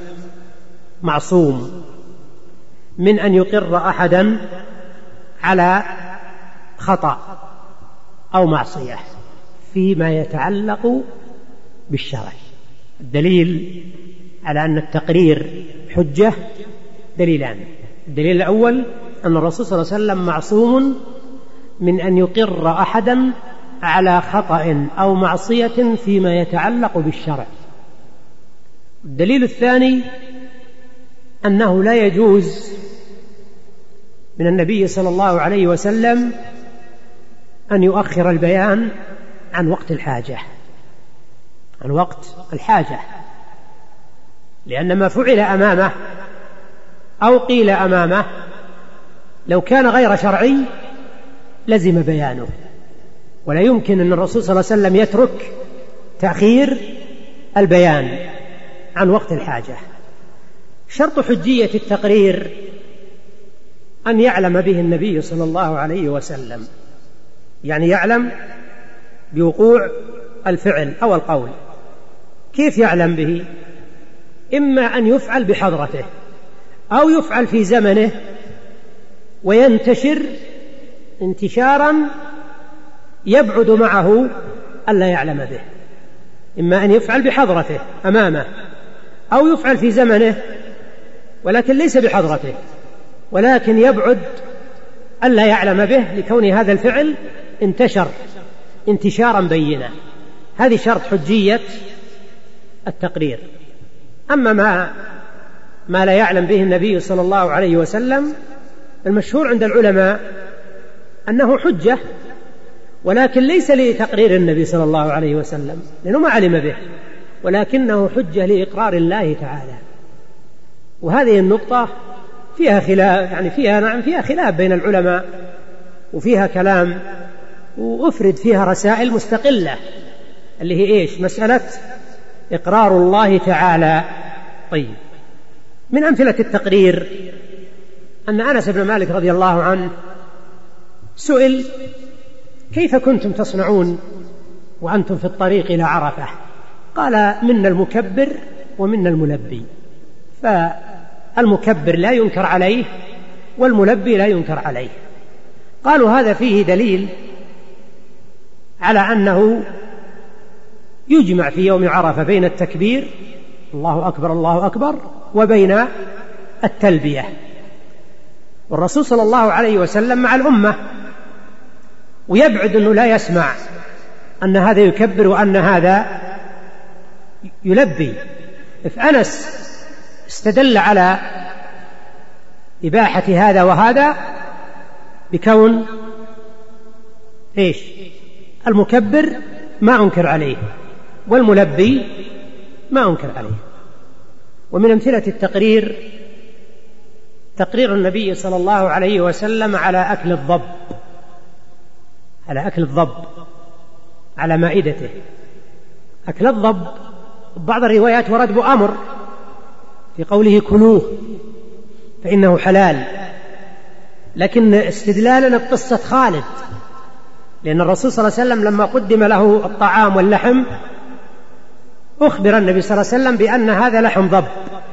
معصوم من أن يقر أحدا على خطأ أو معصية فيما يتعلق بالشرع. الدليل على أن التقرير حجة دليلان: الدليل الأول أن الرسول صلى الله عليه وسلم معصوم من أن يقر أحدا على خطأ أو معصية فيما يتعلق بالشرع. الدليل الثاني أنه لا يجوز من النبي صلى الله عليه وسلم أن يؤخر البيان عن وقت الحاجة عن وقت الحاجة لأن ما فعل أمامه أو قيل أمامه لو كان غير شرعي لزم بيانه، ولا يمكن أن الرسول صلى الله عليه وسلم يترك تأخير البيان عن وقت الحاجة. شرط حجية التقرير أن يعلم به النبي صلى الله عليه وسلم، يعني يعلم بوقوع الفعل أو القول. كيف يعلم به؟ إما أن يفعل بحضرته أو يفعل في زمنه وينتشر انتشارا يبعد معه ألا يعلم به. إما أن يفعل بحضرته أمامه أو يفعل في زمنه ولكن ليس بحضرته ولكن يبعد ألا يعلم به لكون هذا الفعل انتشر انتشارا بينا. هذه شرط حجية التقرير. أما ما ما لا يعلم به النبي صلى الله عليه وسلم المشهور عند العلماء أنه حجة، ولكن ليس لتقرير النبي صلى الله عليه وسلم لأنه ما علم به، ولكنه حجة لإقرار الله تعالى. وهذه النقطة فيها خلاف، يعني فيها نعم فيها خلاف بين العلماء وفيها كلام، وأفرد فيها رسائل مستقلة اللي هي إيش؟ مسألة إقرار الله تعالى. طيب، من أمثلة التقرير أن أنس بن مالك رضي الله عنه سئل: كيف كنتم تصنعون وأنتم في الطريق إلى عرفة؟ قال: منا المكبر ومنا الملبي. فالمكبر لا ينكر عليه والملبي لا ينكر عليه. قالوا: هذا فيه دليل على أنه يجمع في يوم عرفة بين التكبير الله أكبر الله أكبر وبين التلبية. والرسول صلى الله عليه وسلم مع الأمة ويبعد أنه لا يسمع أن هذا يكبر وأن هذا يلبي. فأنس استدل على إباحة هذا وهذا بكون إيش؟ المكبر ما أنكر عليه والملبي ما أنكر عليه. ومن أمثلة التقرير تقرير النبي صلى الله عليه وسلم على أكل الضب على أكل الضب على مائدته. أكل الضب بعض الروايات ورد بأمر في قوله: كلوه فإنه حلال، لكن استدلالا بقصة خالد، لأن الرسول صلى الله عليه وسلم لما قدم له الطعام واللحم أخبر النبي صلى الله عليه وسلم بأن هذا لحم ضب،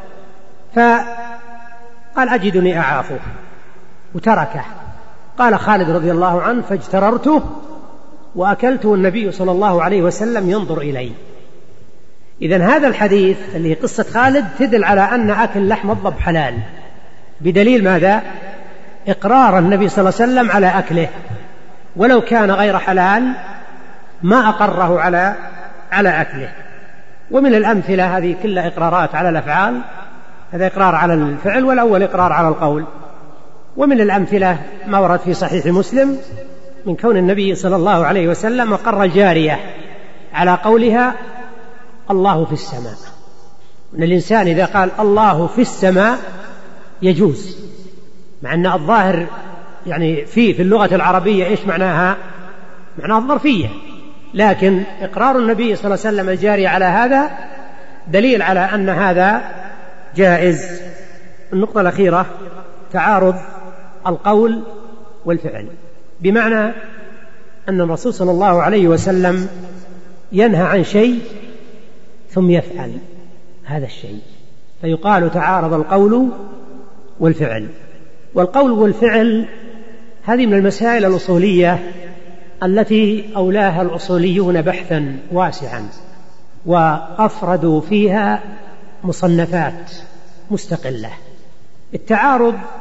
فقال: أجدني أعافه، وتركه. قال خالد رضي الله عنه: فاجتررته وأكلته والنبي صلى الله عليه وسلم ينظر إلي. إذن هذا الحديث اللي هي قصة خالد تدل على أن أكل لحم الضب حلال، بدليل ماذا؟ إقرار النبي صلى الله عليه وسلم على أكله، ولو كان غير حلال ما أقره على على أكله. ومن الأمثلة هذه كلها إقرارات على الأفعال، هذا إقرار على الفعل والأول إقرار على القول. ومن الأمثلة ما ورد في صحيح مسلم من كون النبي صلى الله عليه وسلم أقر جارية على قولها: الله في السماء. أن الإنسان إذا قال الله في السماء يجوز، مع أن الظاهر يعني في في اللغة العربية إيش معناها؟ معناها الظرفية، لكن إقرار النبي صلى الله عليه وسلم الجارية على هذا دليل على أن هذا جائز. النقطة الأخيرة تعارض القول والفعل، بمعنى أن الرسول صلى الله عليه وسلم ينهى عن شيء ثم يفعل هذا الشيء، فيقال تعارض القول والفعل. والقول والفعل هذه من المسائل الأصولية التي أولاها الأصوليون بحثا واسعا وأفردوا فيها مصنفات مستقلة. التعارض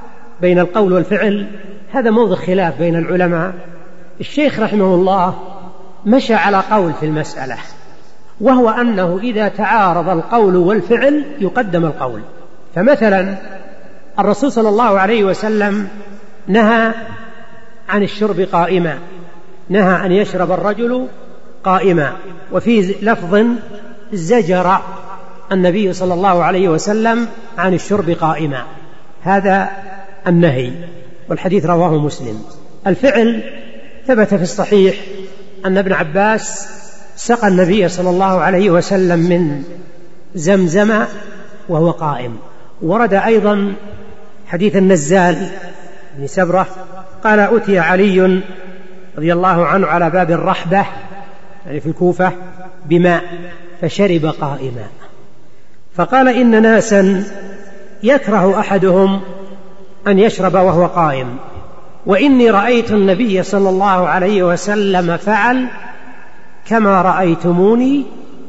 بين القول والفعل هذا موضع خلاف بين العلماء. الشيخ رحمه الله مشى على قول في المسألة، وهو أنه إذا تعارض القول والفعل يقدم القول. فمثلا الرسول صلى الله عليه وسلم نهى عن الشرب قائما، نهى أن يشرب الرجل قائما، وفي لفظ زجر النبي صلى الله عليه وسلم عن الشرب قائما، هذا النهي، والحديث رواه مسلم. الفعل ثبت في الصحيح أن ابن عباس سقى النبي صلى الله عليه وسلم من زمزم وهو قائم. ورد أيضا حديث النزال بن سبرة قال أتي علي رضي الله عنه على باب الرحبة يعني في الكوفة بماء فشرب قائما، فقال إن ناسا يكره أحدهم أن يشرب وهو قائم، وإني رأيت النبي صلى الله عليه وسلم فعل كما رأيتموني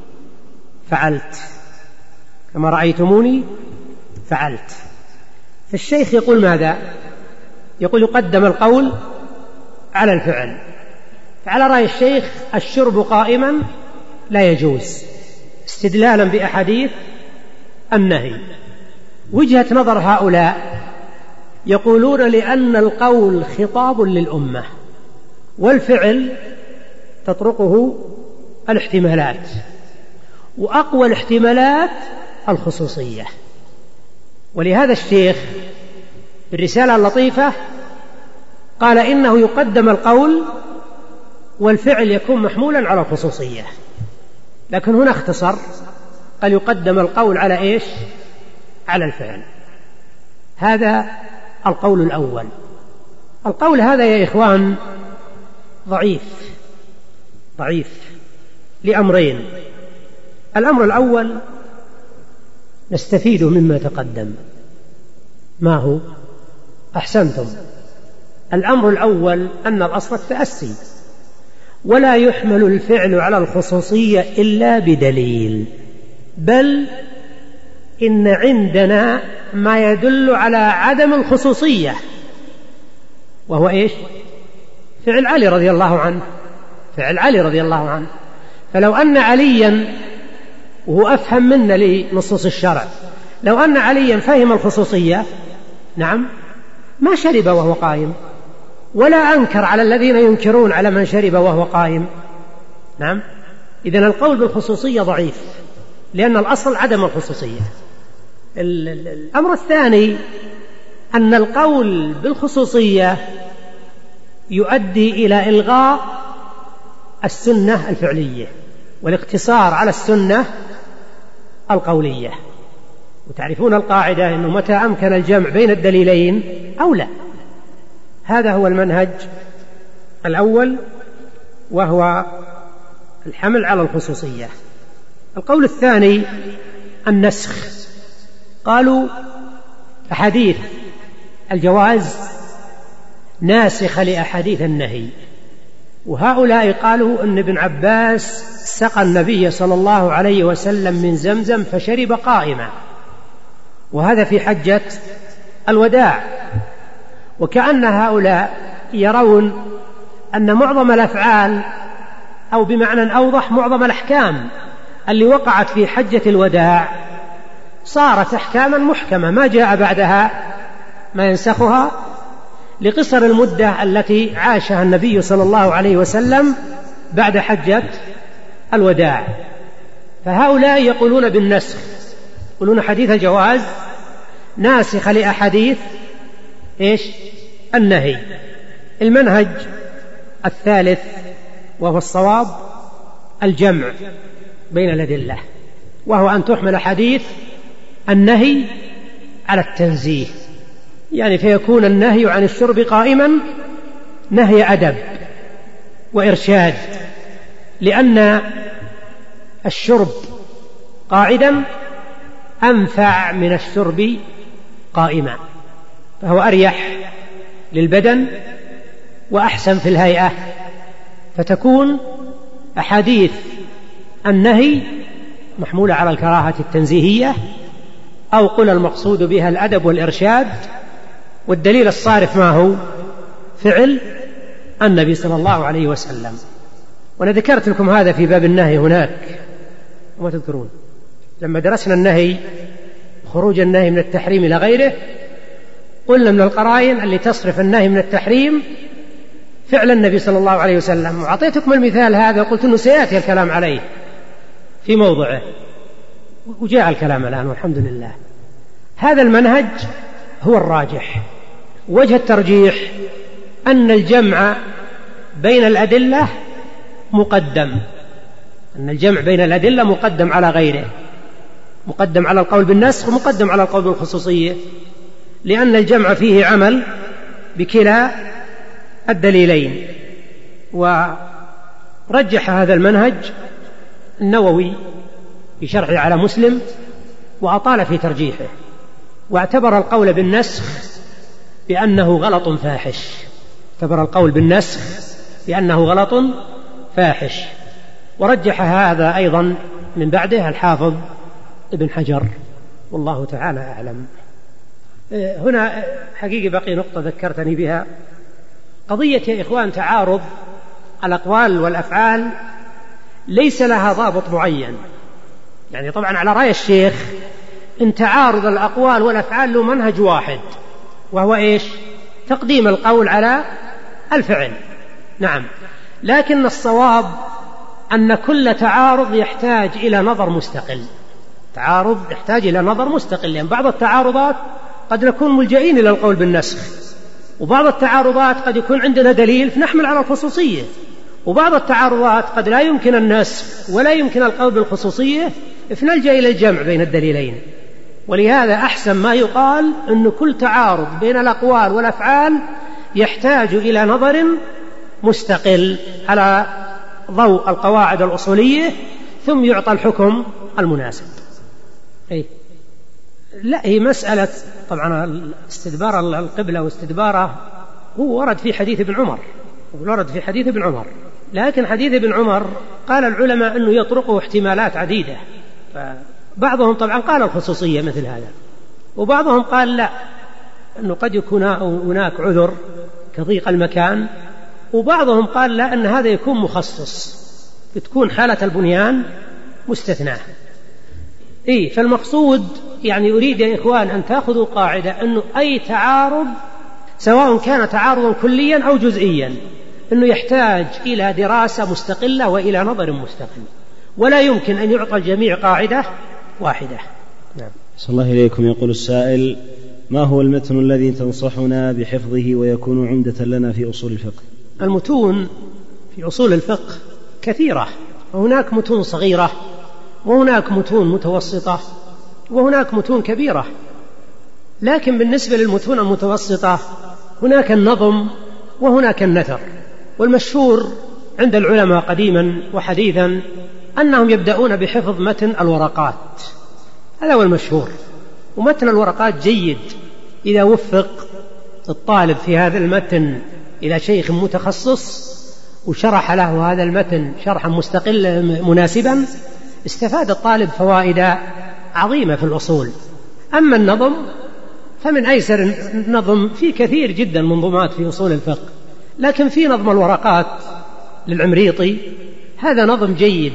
فعلت، كما رأيتموني فعلت. فالشيخ يقول ماذا؟ يقول يقدم القول على الفعل. فعلى رأي الشيخ الشرب قائما لا يجوز استدلالا بأحاديث النهي. وجهة نظر هؤلاء يقولون لأن القول خطاب للأمة والفعل تطرقه الاحتمالات، وأقوى الاحتمالات الخصوصية. ولهذا الشيخ بالرسالة اللطيفة قال إنه يقدم القول والفعل يكون محمولا على الخصوصية، لكن هنا اختصر قال يقدم القول على إيش؟ على الفعل. هذا القول الأول. القول هذا يا إخوان ضعيف ضعيف لأمرين. الأمر الأول نستفيد مما تقدم. ما هو؟ أحسنتم. الأمر الأول أن الأصل التأسي، ولا يحمل الفعل على الخصوصية إلا بدليل، بل إن عندنا ما يدل على عدم الخصوصية، وهو إيش؟ فعل علي رضي الله عنه، فعل علي رضي الله عنه. فلو أن عليا، وهو أفهم منا لنصوص الشرع، لو أن عليا فهم الخصوصية نعم ما شرب وهو قائم، ولا أنكر على الذين ينكرون على من شرب وهو قائم. نعم. إذن القول بالخصوصية ضعيف لأن الأصل عدم الخصوصية. الأمر الثاني أن القول بالخصوصية يؤدي إلى إلغاء السنة الفعلية والاقتصار على السنة القولية. وتعرفون القاعدة أنه متى أمكن الجمع بين الدليلين أولى. هذا هو المنهج الأول، وهو الحمل على الخصوصية. القول الثاني النسخ. قالوا أحاديث الجواز ناسخة لأحاديث النهي، وهؤلاء قالوا أن ابن عباس سقى النبي صلى الله عليه وسلم من زمزم فشرب قائما، وهذا في حجة الوداع. وكأن هؤلاء يرون أن معظم الأفعال، أو بمعنى أوضح معظم الأحكام اللي وقعت في حجة الوداع صارت أحكاما محكمة ما جاء بعدها ما ينسخها، لقصر المدة التي عاشها النبي صلى الله عليه وسلم بعد حجة الوداع. فهؤلاء يقولون بالنسخ، يقولون حديث الجواز ناسخ لأحاديث إيش؟ النهي. المنهج الثالث وهو الصواب الجمع بين الأدلة، وهو أن تحمل حديث النهي على التنزيه، يعني فيكون النهي عن الشرب قائما نهي أدب وإرشاد، لأن الشرب قاعدا أنفع من الشرب قائما، فهو أريح للبدن وأحسن في الهيئة. فتكون أحاديث النهي محمولة على الكراهة التنزيهية، أو قل المقصود بها الأدب والإرشاد، والدليل الصارف ما هو؟ فعل النبي صلى الله عليه وسلم. وأنا ذكرت لكم هذا في باب النهي هناك وما تذكرون، لما درسنا النهي، خروج النهي من التحريم إلى غيره، قلنا من القرائن اللي تصرف النهي من التحريم فعل النبي صلى الله عليه وسلم. وأعطيتكم المثال هذا وقلت أنه سيأتي الكلام عليه في موضعه، وجاء الكلام الآن والحمد لله. هذا المنهج هو الراجح. وجه الترجيح أن الجمع بين الأدلة مقدم، أن الجمع بين الأدلة مقدم على غيره، مقدم على القول بالنسخ ومقدم على القول بالخصوصية، لأن الجمع فيه عمل بكلا الدليلين. ورجح هذا المنهج النووي في شرحه على مسلم، وأطال في ترجيحه، واعتبر القول بالنسخ بأنه غلط فاحش، اعتبر القول بالنسخ بأنه غلط فاحش. ورجح هذا أيضا من بعده الحافظ ابن حجر، والله تعالى أعلم. هنا حقيقة بقي نقطة ذكرتني بها، قضية يا إخوان تعارض الأقوال والأفعال ليس لها ضابط معين. يعني طبعا على رأي الشيخ إن تعارض الأقوال والأفعال له منهج واحد، وهو إيش؟ تقديم القول على الفعل. نعم، لكن الصواب أن كل تعارض يحتاج إلى نظر مستقل، تعارض يحتاج إلى نظر مستقل، لأن يعني بعض التعارضات قد نكون ملجئين إلى القول بالنسخ، وبعض التعارضات قد يكون عندنا دليل فنحمل على الخصوصية، وبعض التعارضات قد لا يمكن النسخ ولا يمكن القول بالخصوصية فنلجأ إلى الجمع بين الدليلين. ولهذا أحسن ما يقال أن كل تعارض بين الأقوال والأفعال يحتاج إلى نظر مستقل على ضوء القواعد الأصولية، ثم يعطى الحكم المناسب. أي لا، هي مسألة طبعا استدبار القبلة واستدباره هو ورد في حديث ابن عمر، ورد في حديث ابن عمر، لكن حديث ابن عمر قال العلماء أنه يطرقه احتمالات عديدة، فبعضهم طبعا قال الخصوصية مثل هذا، وبعضهم قال لا، أنه قد يكون هناك عذر كضيق المكان، وبعضهم قال لا، أن هذا يكون مخصص، تكون حالة البنيان مستثناة. إيه، فالمقصود يعني أريد يا إخوان أن تأخذوا قاعدة أنه أي تعارض سواء كان تعارضا كليا أو جزئيا أنه يحتاج إلى دراسة مستقلة وإلى نظر مستقل، ولا يمكن أن يعطى الجميع قاعدة واحدة. نعم. صلى الله إليكم. يقول السائل: ما هو المتن الذي تنصحنا بحفظه ويكون عمدة لنا في أصول الفقه؟ المتون في أصول الفقه كثيرة، وهناك متون صغيرة، وهناك متون متوسطة، وهناك متون كبيرة. لكن بالنسبة للمتون المتوسطة هناك النظم وهناك النثر، والمشهور عند العلماء قديما وحديثا أنهم يبدأون بحفظ متن الورقات، هذا هو المشهور. ومتن الورقات جيد إذا وفق الطالب في هذا المتن إلى شيخ متخصص وشرح له هذا المتن شرحا مستقلا مناسبا، استفاد الطالب فوائد عظيمة في الأصول. أما النظم فمن أيسر النظم، في كثير جدا منظومات في أصول الفقه، لكن في نظم الورقات للعمريطي، هذا نظم جيد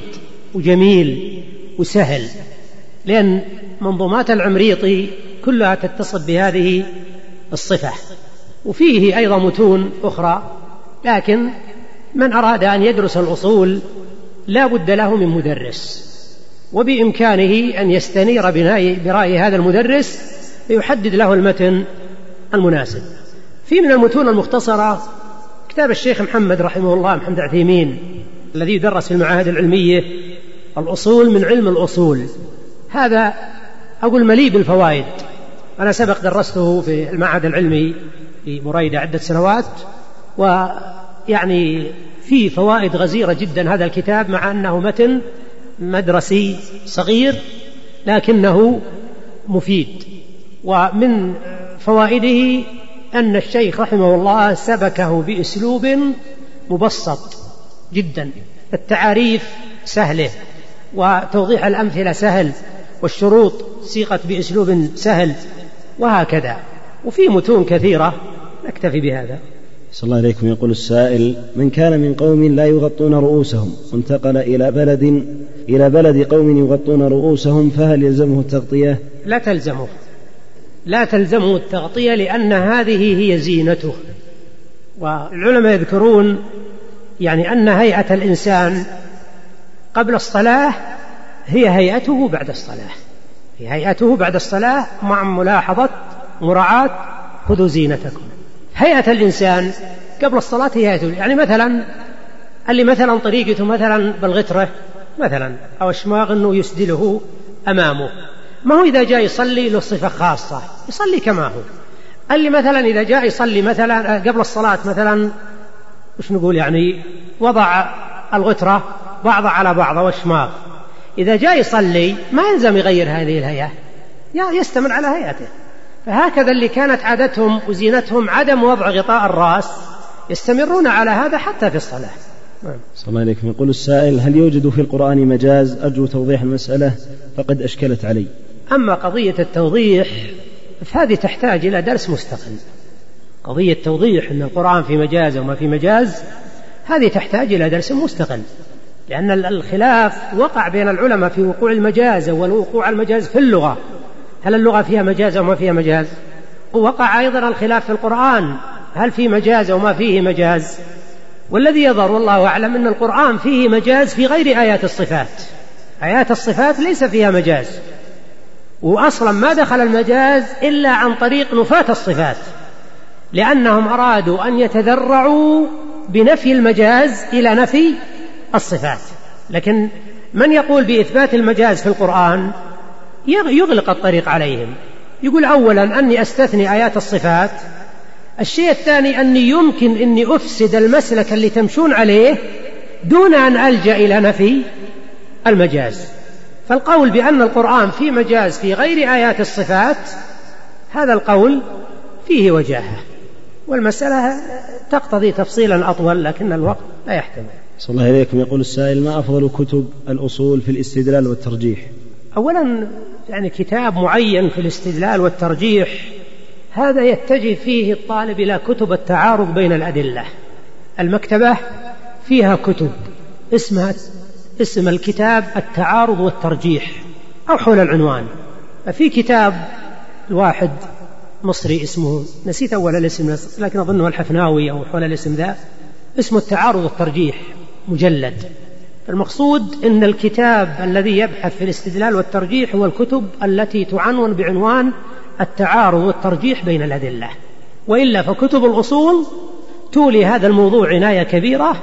وجميل وسهل، لأن منظومات العمريطي كلها تتصف بهذه الصفة. وفيه أيضا متون أخرى، لكن من أراد أن يدرس الأصول لا بد له من مدرس، وبإمكانه أن يستنير برأي هذا المدرس فيحدد له المتن المناسب. في من المتون المختصرة كتاب الشيخ محمد رحمه الله محمد عثيمين الذي يدرس في المعاهد العلمية، الأصول من علم الأصول، هذا أقول مليء بالفوائد. أنا سبق درسته في المعهد العلمي في بريدة عدة سنوات، ويعني فيه فوائد غزيرة جدا هذا الكتاب، مع أنه متن مدرسي صغير لكنه مفيد. ومن فوائده أن الشيخ رحمه الله سبكه بأسلوب مبسط جدا، التعاريف سهلة، وتوضيح الأمثلة سهل، والشروط سيقت بأسلوب سهل، وهكذا. وفي متون كثيرة، نكتفي بهذا. صلى الله عليكم. يقول السائل: من كان من قوم لا يغطون رؤوسهم وانتقل إلى بلد إلى بلد قوم يغطون رؤوسهم فهل يلزمه التغطية؟ لا تلزمه لا تلزمه التغطية، لأن هذه هي زينته. والعلماء يذكرون يعني أن هيئة الإنسان قبل الصلاة هي هيئته بعد الصلاة، هي هيئته بعد الصلاة مع ملاحظة مراعاة خذوا زينتكم. هيئة الإنسان قبل الصلاة هي هيئته، يعني مثلا اللي مثلا طريقته مثلا بالغترة مثلا أو الشماغ أنه يسدله أمامه، ما هو إذا جاء يصلي له صفة خاصة يصلي كما هو. اللي مثلا إذا جاء يصلي مثلا قبل الصلاة مثلا وش نقول يعني وضع الغترة بعض على بعض والشماغ، إذا جاء يصلي ما يلزم يغير هذه الهيئة، يستمر على هيئته. فهكذا اللي كانت عادتهم وزينتهم عدم وضع غطاء الرأس يستمرون على هذا حتى في الصلاة. صلى الله عليكم. يقول السائل: هل يوجد في القرآن مجاز؟ أرجو توضيح المسألة فقد أشكلت علي. أما قضية التوضيح فهذه تحتاج إلى درس مستقل. قضية توضيح أن القرآن في مجاز وما في مجاز هذه تحتاج إلى درس مستقل، لأن الخلاف وقع بين العلماء في وقوع المجاز والوقوع المجاز في اللغة، هل اللغة فيها مجاز وما فيها مجاز؟ ووقع أيضا الخلاف في القرآن، هل في مجاز وما فيه مجاز؟ والذي يظهر والله أعلم أن القرآن فيه مجاز في غير آيات الصفات. آيات الصفات ليس فيها مجاز، وأصلا ما دخل المجاز إلا عن طريق نفاة الصفات، لأنهم أرادوا أن يتذرعوا بنفي المجاز إلى نفي الصفات. لكن من يقول بإثبات المجاز في القرآن يغلق الطريق عليهم، يقول أولا أني أستثني آيات الصفات، الشيء الثاني أني يمكن أني أفسد المسلك اللي تمشون عليه دون أن ألجأ إلى نفي المجاز. فالقول بأن القرآن فيه مجاز في غير آيات الصفات هذا القول فيه وجاهة، والمسألة تقتضي تفصيلا أطول لكن الوقت لا يحتمل. صلى الله عليكم. يقول السائل: ما أفضل كتب الأصول في الاستدلال والترجيح؟ أولا يعني كتاب معين في الاستدلال والترجيح هذا يتجه فيه الطالب إلى كتب التعارض بين الأدلة. المكتبة فيها كتب اسمها اسم الكتاب التعارض والترجيح أو حول العنوان. ففي كتاب الواحد مصري اسمه نسيت أول الاسم لكن أظنه الحفناوي أو حول الاسم ذا، اسمه التعارض والترجيح مجلد. المقصود أن الكتاب الذي يبحث في الاستدلال والترجيح هو الكتب التي تعنون بعنوان التعارض والترجيح بين الأدلة، وإلا فكتب الأصول تولي هذا الموضوع عناية كبيرة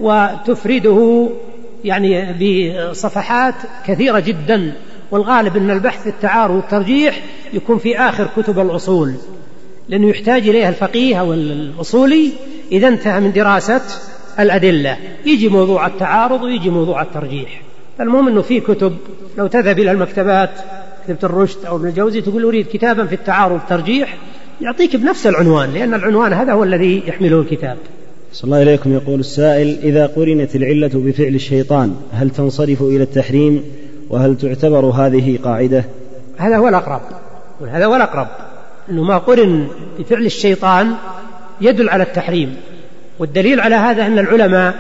وتفرده يعني بصفحات كثيرة جدا، والغالب أن البحث التعارض والترجيح يكون في آخر كتب الأصول، لأنه يحتاج إليها الفقيه أو الأصولي إذا انتهى من دراسة الأدلة، يجي موضوع التعارض ويجي موضوع الترجيح. فالمهم أنه في كتب، لو تذهب إلى المكتبات كتابة الرشد أو ابن الجوزي تقول أريد كتابا في التعارض والترجيح يعطيك بنفس العنوان، لأن العنوان هذا هو الذي يحمله الكتاب. صلى الله عليكم. يقول السائل: إذا قرنت العلة بفعل الشيطان هل تنصرف إلى التحريم، وهل تعتبر هذه قاعدة؟ هذا هو الأقرب، هذا هو الأقرب أنه ما قرن بفعل الشيطان يدل على التحريم. والدليل على هذا أن العلماء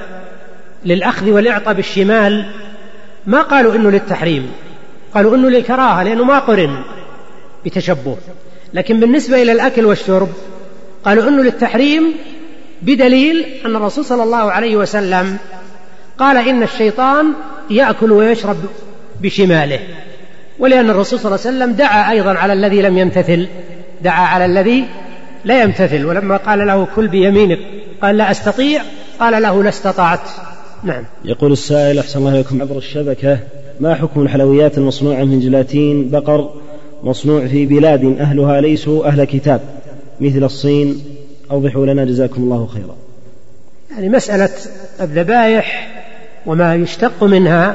للأخذ والإعطاء بالشمال ما قالوا إنه للتحريم، قالوا إنه للكراهة لأنه ما قرن بتشبه. لكن بالنسبة إلى الأكل والشرب قالوا إنه للتحريم بدليل أن الرسول صلى الله عليه وسلم قال إن الشيطان يأكل ويشرب بشماله، ولأن الرسول صلى الله عليه وسلم دعا أيضا على الذي لم يمتثل، دعا على الذي لا يمتثل، ولما قال له كل بيمينك قال لا أستطيع، قال له لا استطعت. نعم. يقول السائل: أحسن الله إليكم عبر الشبكة، ما حكم الحلويات المصنوعة من جيلاتين بقر مصنوع في بلاد أهلها ليسوا أهل كتاب مثل الصين؟ أوضحوا لنا جزاكم الله خيرا. يعني مسألة الذبائح وما يشتق منها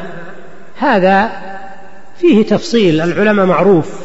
هذا فيه تفصيل، العلماء معروف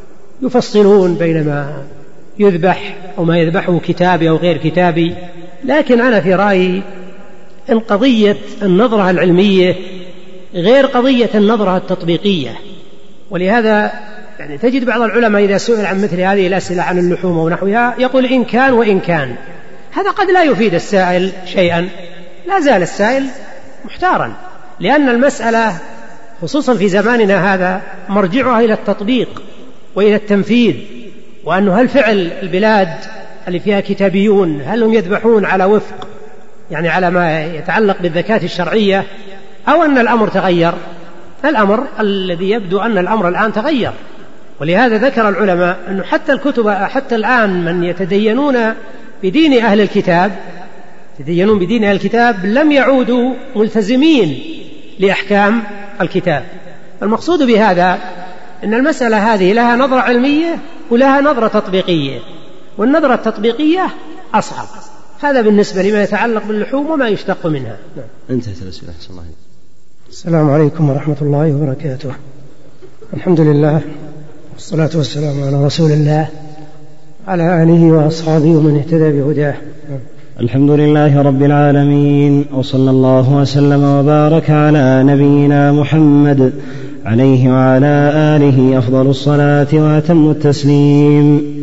يفصلون بين ما يذبح أو ما يذبحه كتابي أو غير كتابي، لكن أنا في رأيي أن قضية النظرة العلمية غير قضية النظرة التطبيقية، ولهذا يعني تجد بعض العلماء إذا سئل عن مثل هذه الأسئلة عن اللحوم ونحوها يقول إن كان وإن كان. هذا قد لا يفيد السائل شيئا، لا زال السائل محتارا، لأن المسألة خصوصا في زماننا هذا مرجعها إلى التطبيق وإلى التنفيذ، وأنه هل فعل البلاد اللي فيها كتابيون هل هم يذبحون على وفق يعني على ما يتعلق بالذكاة الشرعية، أو أن الأمر تغير. الأمر الذي يبدو أن الأمر الآن تغير، ولهذا ذكر العلماء أنه حتى الكتب حتى الآن من يتدينون بدين أهل الكتاب يتدينون بدين أهل الكتاب لم يعودوا ملتزمين لأحكام الكتاب. المقصود بهذا أن المسألة هذه لها نظرة علمية ولها نظرة تطبيقية، والنظرة التطبيقية أصعب. هذا بالنسبة لما يتعلق باللحوم وما يشتق منها. انتهت الأسئلة. الله. السلام عليكم ورحمة الله وبركاته. الحمد لله والصلاة والسلام على رسول الله على آله وأصحابه ومن اهتدى بهداه. الحمد لله رب العالمين، وصلى الله وسلم وبارك على نبينا محمد عليه وعلى آله أفضل الصلاة وأتم التسليم.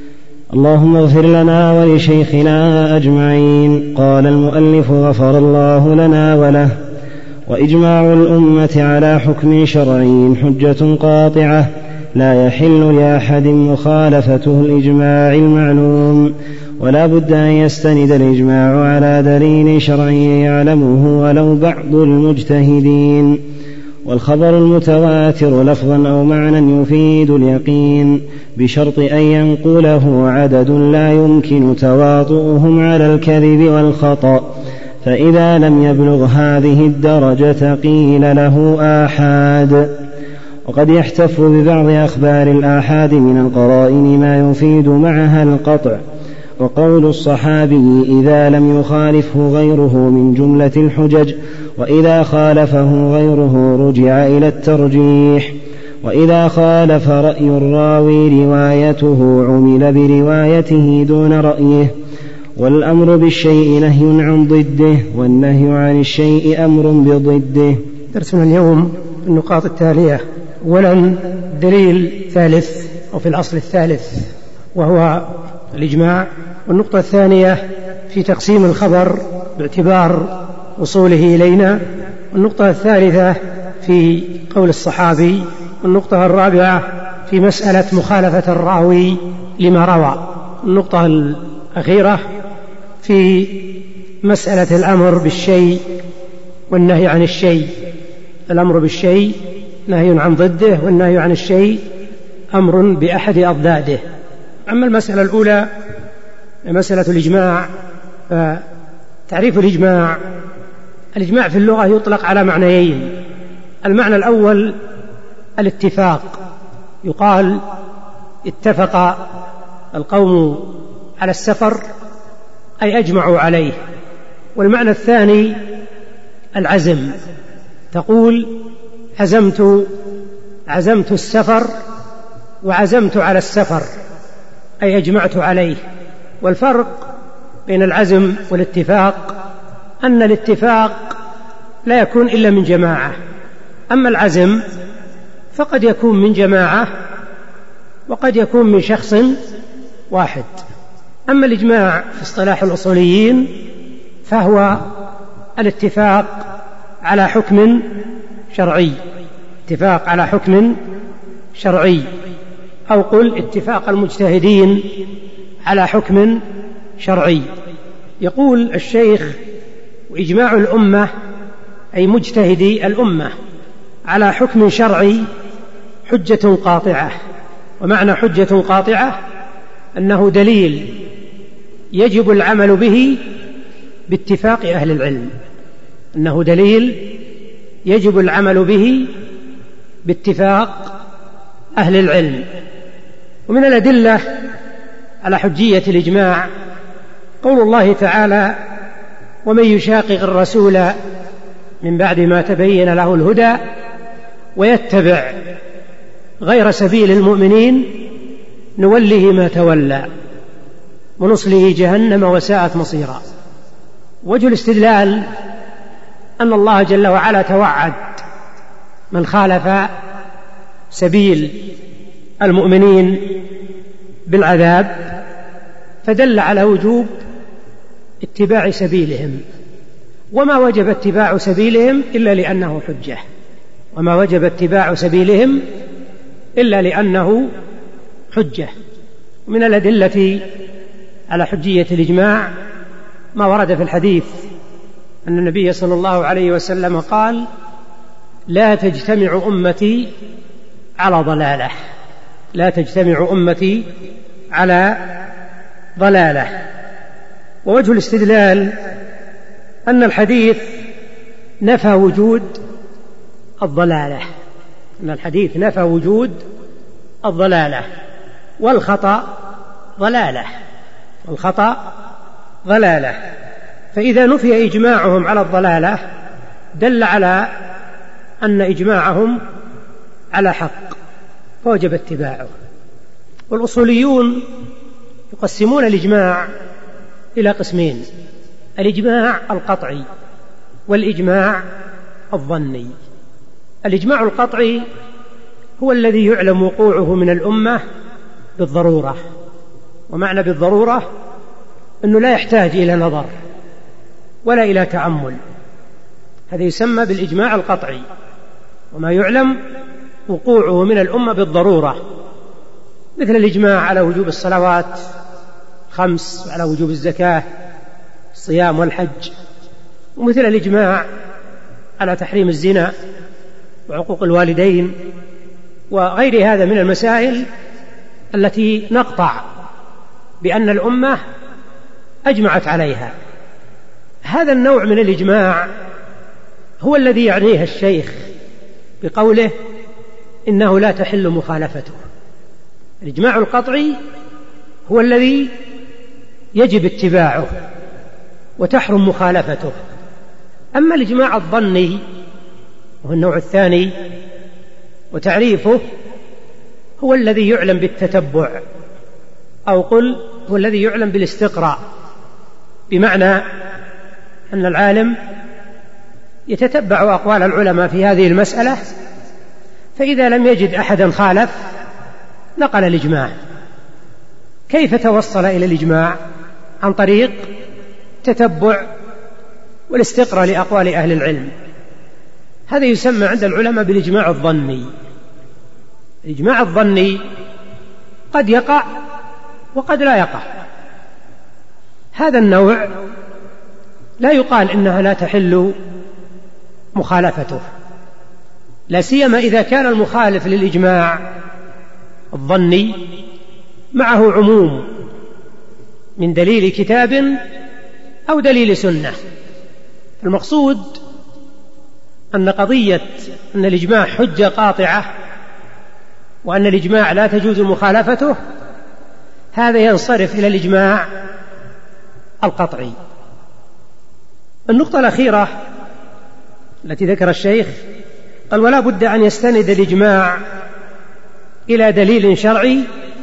اللهم اغفر لنا ولشيخنا أجمعين. قال المؤلف غفر الله لنا وله: وإجماع الأمة على حكم شرعي حجة قاطعة لا يحل لأحد مخالفته الإجماع المعلوم، ولا بد أن يستند الإجماع على دليل شرعي يعلمه ولو بعض المجتهدين. والخبر المتواتر لفظا أو معنى يفيد اليقين بشرط أن ينقله عدد لا يمكن تواطؤهم على الكذب والخطأ، فإذا لم يبلغ هذه الدرجة قيل له آحاد. وقد يحتف ببعض أخبار الآحاد من القرائن ما يفيد معها القطع. وقول الصحابي إذا لم يخالفه غيره من جملة الحجج، وإذا خالفه غيره رجع إلى الترجيح. وإذا خالف رأي الراوي روايته عمل بروايته دون رأيه. والأمر بالشيء نهي عن ضده، والنهي عن الشيء أمر بضده. درسنا اليوم النقاط التالية: أولا دليل ثالث أو في الأصل الثالث وهو الإجماع. والنقطة الثانية في تقسيم الخبر باعتبار وصوله إلينا. والنقطة الثالثة في قول الصحابي. والنقطة الرابعة في مسألة مخالفة الراوي لما روى. النقطة الأخيرة في مسألة الأمر بالشيء والنهي عن الشيء. الأمر بالشيء نهي عن ضده، والنهي عن الشيء أمر بأحد أضداده. أما المسألة الأولى مسألة الإجماع، فتعريف الإجماع: الإجماع في اللغة يطلق على معنيين. المعنى الأول الاتفاق، يقال اتفق القوم على السفر أي أجمعوا عليه. والمعنى الثاني العزم، تقول عزمت عزمت السفر وعزمت على السفر أي أجمعت عليه. والفرق بين العزم والاتفاق أن الاتفاق لا يكون إلا من جماعة، أما العزم فقد يكون من جماعة وقد يكون من شخص واحد. أما الإجماع في اصطلاح الأصوليين فهو الاتفاق على حكم شرعي، اتفاق على حكم شرعي، أو قل اتفاق المجتهدين على حكم شرعي. يقول الشيخ: وإجماع الأمة أي مجتهدي الأمة على حكم شرعي حجة قاطعة. ومعنى حجة قاطعة أنه دليل يجب العمل به باتفاق أهل العلم، أنه دليل يجب العمل به باتفاق أهل العلم. ومن الأدلة على حجية الإجماع قول الله تعالى: ومن يشاقق الرسول من بعد ما تبين له الهدى ويتبع غير سبيل المؤمنين نوله ما تولى ونصله جهنم وساءت مصيرا. وجه الاستدلال أن الله جل وعلا توعد من خالف سبيل المؤمنين بالعذاب، فدل على وجوب اتباع سبيلهم، وما وجب اتباع سبيلهم إلا لأنه حجة، وما وجب اتباع سبيلهم إلا لأنه حجة. من الأدلة على حجية الإجماع ما ورد في الحديث أن النبي صلى الله عليه وسلم قال: لا تجتمع أمتي على ضلالة، لا تجتمع أمتي على ضلالة. ووجه الاستدلال أن الحديث نفى وجود الضلالة، أن الحديث نفى وجود الضلالة، والخطأ ضلالة، والخطأ ضلالة. فإذا نفي إجماعهم على الضلالة دل على أن إجماعهم على حق، فوجب اتباعه. والأصوليون يقسمون الإجماع إلى قسمين: الإجماع القطعي والإجماع الظني. الإجماع القطعي هو الذي يعلم وقوعه من الأمة بالضرورة، ومعنى بالضرورة أنه لا يحتاج إلى نظر ولا إلى تأمل، هذا يسمى بالإجماع القطعي، وما يعلم وقوعه من الأمة بالضرورة، مثل الإجماع على وجوب الصلوات خمس، وعلى وجوب الزكاة، الصيام والحج، ومثل الإجماع على تحريم الزنا وعقوق الوالدين وغير هذا من المسائل التي نقطع بأن الأمة أجمعت عليها. هذا النوع من الإجماع هو الذي يعنيه الشيخ بقوله إنه لا تحل مخالفته. الإجماع القطعي هو الذي يجب اتباعه وتحرم مخالفته. أما الإجماع الظني وهو النوع الثاني، وتعريفه هو الذي يعلم بالتتبع، أو قل هو الذي يعلم بالاستقراء، بمعنى أن العالم يتتبع أقوال العلماء في هذه المسألة، فإذا لم يجد أحدا خالف نقل الإجماع. كيف توصل إلى الإجماع؟ عن طريق تتبع والاستقراء لأقوال أهل العلم. هذا يسمى عند العلماء بالإجماع الظني. الإجماع الظني قد يقع وقد لا يقع. هذا النوع لا يقال إنها لا تحل مخالفته، لا سيما إذا كان المخالف للإجماع الظني معه عموم من دليل كتاب أو دليل سنة. المقصود أن قضية أن الإجماع حجة قاطعة وأن الإجماع لا تجوز مخالفته، هذا ينصرف إلى الإجماع القطعي. النقطة الأخيرة التي ذكر الشيخ قال: ولا بد أن يستند الإجماع إلى دليل شرعي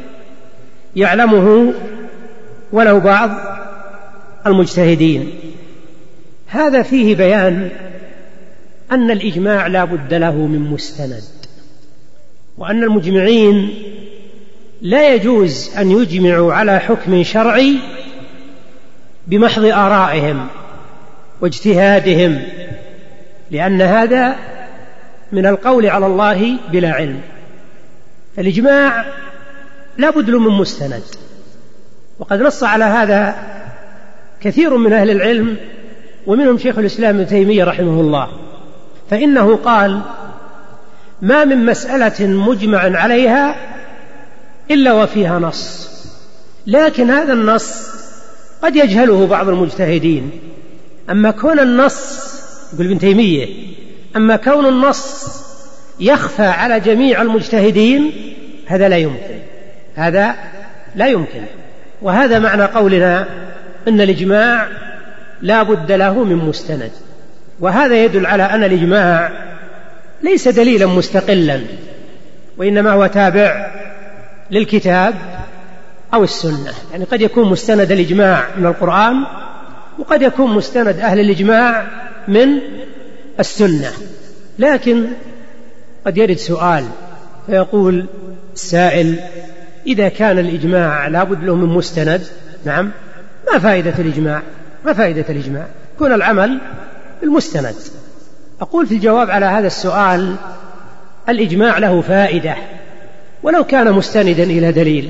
يعلمه ولو بعض المجتهدين. هذا فيه بيان أن الإجماع لا بد له من مستند، وأن المجمعين لا يجوز أن يجمعوا على حكم شرعي بمحض آرائهم واجتهادهم، لأن هذا من القول على الله بلا علم. الإجماع لا بد له من مستند، وقد نص على هذا كثير من أهل العلم، ومنهم شيخ الإسلام ابن تيمية رحمه الله، فإنه قال: ما من مسألة مجمع عليها إلا وفيها نص، لكن هذا النص قد يجهله بعض المجتهدين. أما كون النص، يقول ابن تيمية، أما كون النص يخفى على جميع المجتهدين هذا لا يمكن، هذا لا يمكن. وهذا معنى قولنا أن الإجماع لا بد له من مستند. وهذا يدل على أن الإجماع ليس دليلا مستقلا، وإنما هو تابع للكتاب أو السنة. يعني قد يكون مستند الإجماع من القرآن، وقد يكون مستند أهل الإجماع من السنة. لكن قد يرد سؤال: فيقول السائل: إذا كان الإجماع لابد له من مستند، نعم، ما فائدة الإجماع؟ ما فائدة الإجماع؟ يكون العمل بالمستند. أقول في الجواب على هذا السؤال: الإجماع له فائدة ولو كان مستندا إلى دليل.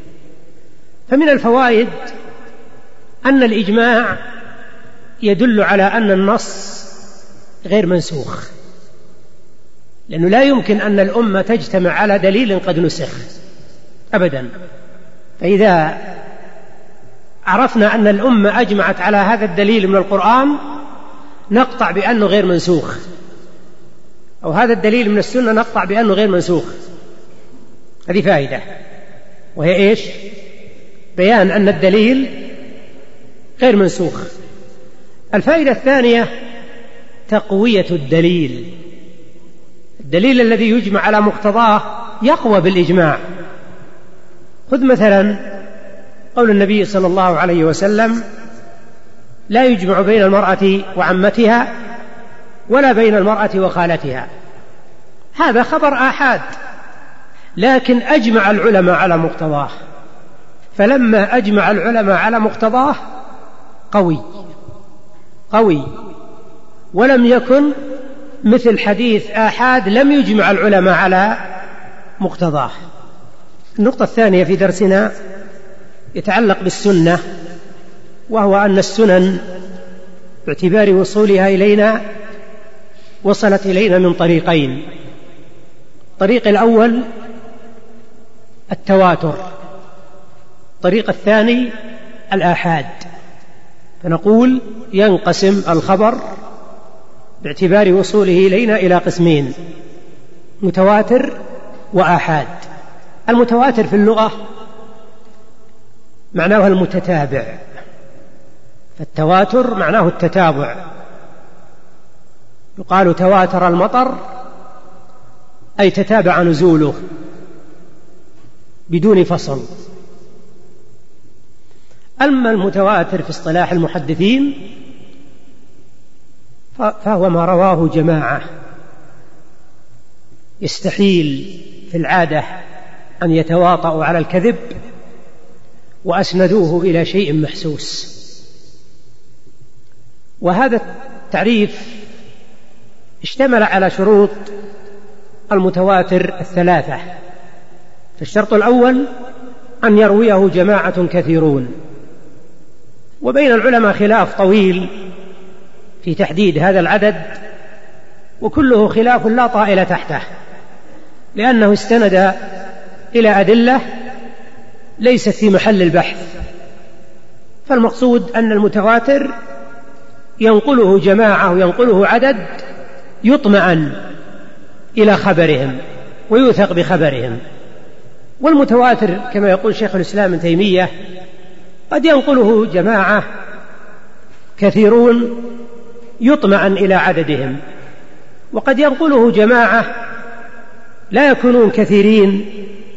فمن الفوائد أن الإجماع يدل على أن النص غير منسوخ، لأنه لا يمكن أن الأمة تجتمع على دليل قد نسخ أبدا. فإذا عرفنا أن الأمة أجمعت على هذا الدليل من القرآن نقطع بأنه غير منسوخ، أو هذا الدليل من السنة نقطع بأنه غير منسوخ. هذه فائدة، وهي إيش؟ بيان أن الدليل غير منسوخ. الفائدة الثانية تقوية الدليل. الدليل الذي يجمع على مقتضاه يقوى بالإجماع. خذ مثلا قول النبي صلى الله عليه وسلم: لا يجمع بين المرأة وعمتها ولا بين المرأة وخالتها. هذا خبر آحاد، لكن أجمع العلماء على مقتضاه، فلما أجمع العلماء على مقتضاه قوي قوي ولم يكن مثل حديث آحاد لم يجمع العلماء على مقتضاه. النقطة الثانية في درسنا يتعلق بالسنة، وهو أن السنن باعتبار وصولها إلينا وصلت إلينا من طريقين. الطريق الأول التواتر، الطريق الثاني الآحاد. فنقول ينقسم الخبر باعتبار وصوله إلينا إلى قسمين: متواتر وآحاد. المتواتر في اللغة معناه المتتابع، فالتواتر معناه التتابع. يقال تواتر المطر أي تتابع نزوله بدون فصل. أما المتواتر في اصطلاح المحدثين فهو ما رواه جماعة، يستحيل في العادة أن يتواطؤوا على الكذب وأسندوه إلى شيء محسوس. وهذا التعريف اشتمل على شروط المتواتر الثلاثة. فالشرط الأول أن يرويه جماعة كثيرون، وبين العلماء خلاف طويل في تحديد هذا العدد، وكله خلاف لا طائل تحته، لأنه استند إلى أدلة ليست في محل البحث. فالمقصود أن المتواتر ينقله جماعة وينقله عدد يطمئن إلى خبرهم ويوثق بخبرهم. والمتواتر كما يقول شيخ الإسلام ابن تيمية قد ينقله جماعة كثيرون يطمئن إلى عددهم، وقد ينقله جماعة لا يكونون كثيرين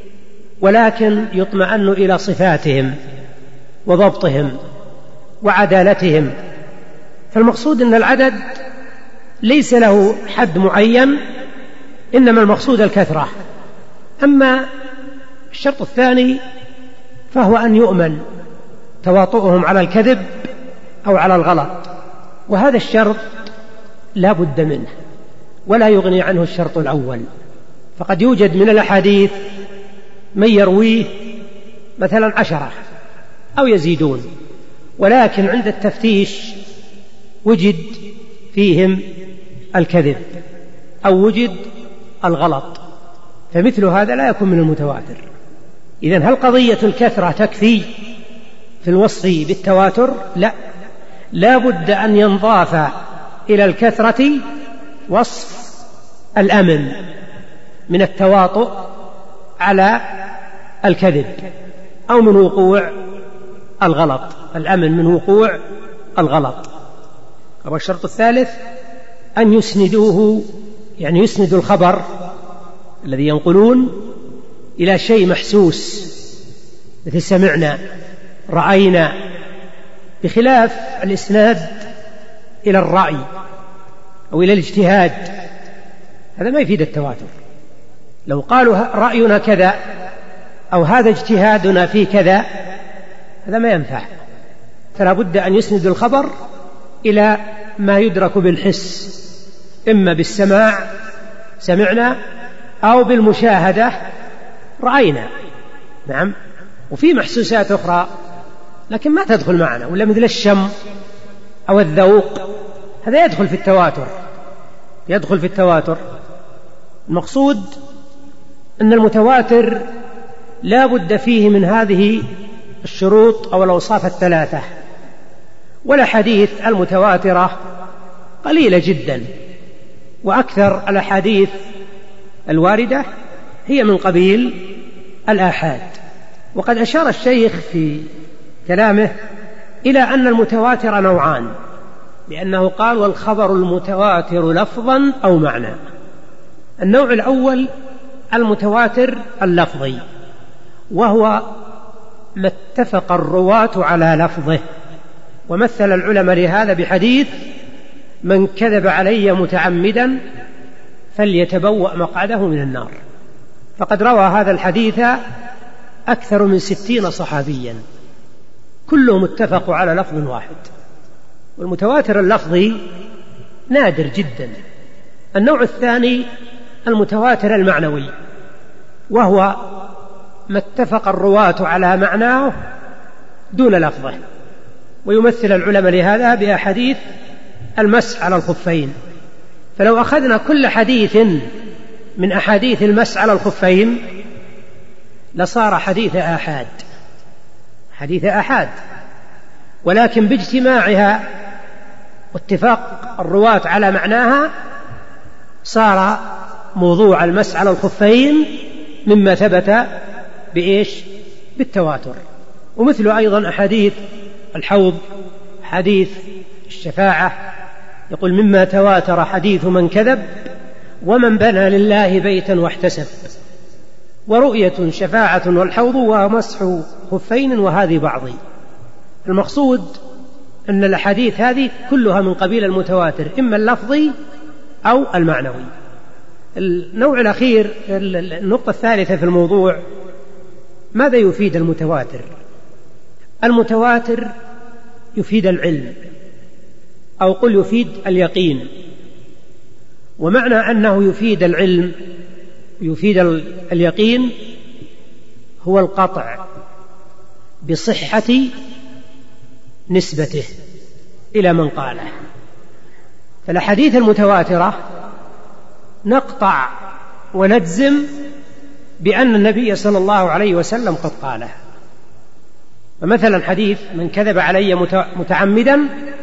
ولكن يطمئن إلى صفاتهم وضبطهم وعدالتهم. فالمقصود أن العدد ليس له حد معين، إنما المقصود الكثرة. أما الشرط الثاني فهو أن يؤمن تواطؤهم على الكذب أو على الغلط، وهذا الشرط لا بد منه ولا يغني عنه الشرط الأول. فقد يوجد من الأحاديث من يرويه مثلا عشرة أو يزيدون، ولكن عند التفتيش وجد فيهم الكذب أو وجد الغلط، فمثل هذا لا يكون من المتواتر. إذن هل قضية الكثرة تكفي في الوصف بالتواتر؟ لا، لا بد أن ينضاف إلى الكثرة وصف الأمن من التواطؤ على الكذب أو من وقوع الغلط، الأمن من وقوع الغلط. والشرط الثالث أن يسندوه، يعني يسندوا الخبر الذي ينقلون إلى شيء محسوس مثل سمعنا رأينا، بخلاف الإسناد إلى الرأي أو إلى الاجتهاد، هذا ما يفيد التواتر. لو قالوا رأينا كذا أو هذا اجتهادنا في كذا هذا ما ينفع، فلا بد أن يسند الخبر إلى ما يدرك بالحس، إما بالسماع سمعنا أو بالمشاهدة رأينا. نعم، وفي محسوسات أخرى لكن ما تدخل معنا، ولا مثل الشم أو الذوق، هذا يدخل في التواتر يدخل في التواتر. المقصود أن المتواتر لا بد فيه من هذه الشروط أو الأوصاف الثلاثة، والأحاديث المتواترة قليلة جدا، وأكثر الأحاديث الواردة هي من قبيل الآحاد. وقد أشار الشيخ في كلامه إلى أن المتواتر نوعان، لأنه قال والخبر المتواتر لفظا أو معنى. النوع الأول المتواتر اللفظي، وهو ما اتفق الرواة على لفظه، ومثل العلماء لهذا بحديث من كذب علي متعمدا فليتبوأ مقعده من النار، فقد روى هذا الحديث أكثر من ستين صحابيا كلهم اتفقوا على لفظ واحد. والمتواتر اللفظي نادر جدا. النوع الثاني المتواتر المعنوي، وهو ما اتفق الرواة على معناه دون لفظه، ويمثل العلماء لهذا بأحاديث المسح على الخفين. فلو أخذنا كل حديث من أحاديث المسح على الخفين لصار حديث آحاد حديث آحاد ولكن باجتماعها واتفاق الرواة على معناها صار موضوع المسح على الخفين مما ثبت بإيش؟ بالتواتر. ومثل أيضا أحاديث الحوض، حديث الشفاعة، يقول مما تواتر حديث من كذب ومن بنى لله بيتا واحتسب، ورؤية شفاعة والحوض ومسح خفين وهذه بعضي. المقصود أن الأحاديث هذه كلها من قبيل المتواتر، إما اللفظي أو المعنوي. النوع الأخير، النقطة الثالثة في الموضوع، ماذا يفيد المتواتر؟ المتواتر يفيد العلم، أو قل يفيد اليقين. ومعنى أنه يفيد العلم يفيد اليقين هو القطع بصحة نسبته إلى من قاله. فالأحاديث المتواترة نقطع ونجزم بأن النبي صلى الله عليه وسلم قد قاله. فمثلا حديث من كذب علي متعمدا،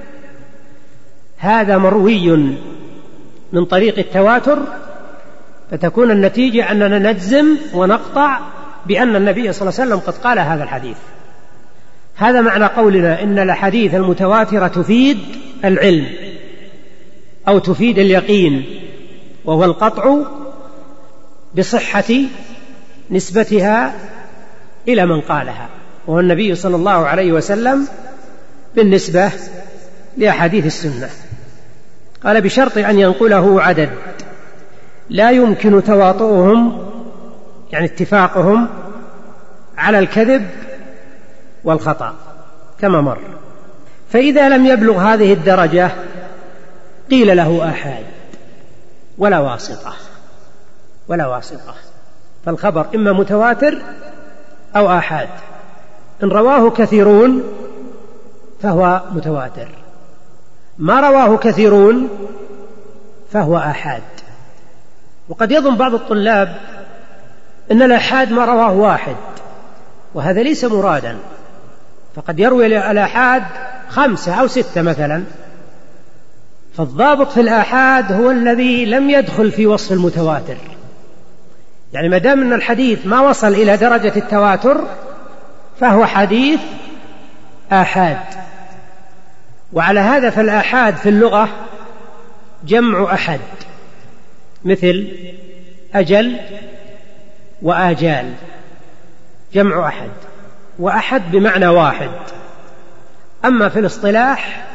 هذا مروي من طريق التواتر، فتكون النتيجة أننا نجزم ونقطع بأن النبي صلى الله عليه وسلم قد قال هذا الحديث. هذا معنى قولنا إن الأحاديث المتواترة تفيد العلم أو تفيد اليقين، وهو القطع بصحة نسبتها إلى من قالها، وهو النبي صلى الله عليه وسلم بالنسبة لأحاديث السنة. قال بشرط أن ينقله عدد لا يمكن تواطؤهم، يعني اتفاقهم على الكذب والخطأ كما مر. فإذا لم يبلغ هذه الدرجة قيل له آحاد ولا واسطة ولا واسطة فالخبر إما متواتر أو آحاد. إن رواه كثيرون فهو متواتر، ما رواه كثيرون فهو آحاد. وقد يظن بعض الطلاب أن الآحاد ما رواه واحد، وهذا ليس مرادا، فقد يروي الآحاد خمسة أو ستة مثلا. فالضابط في الآحاد هو الذي لم يدخل في وصف المتواتر، يعني ما دام أن الحديث ما وصل إلى درجة التواتر فهو حديث آحاد. وعلى هذا فالآحاد في اللغة جمع أحد، مثل أجل وآجال، جمع أحد، وأحد بمعنى واحد. أما في الاصطلاح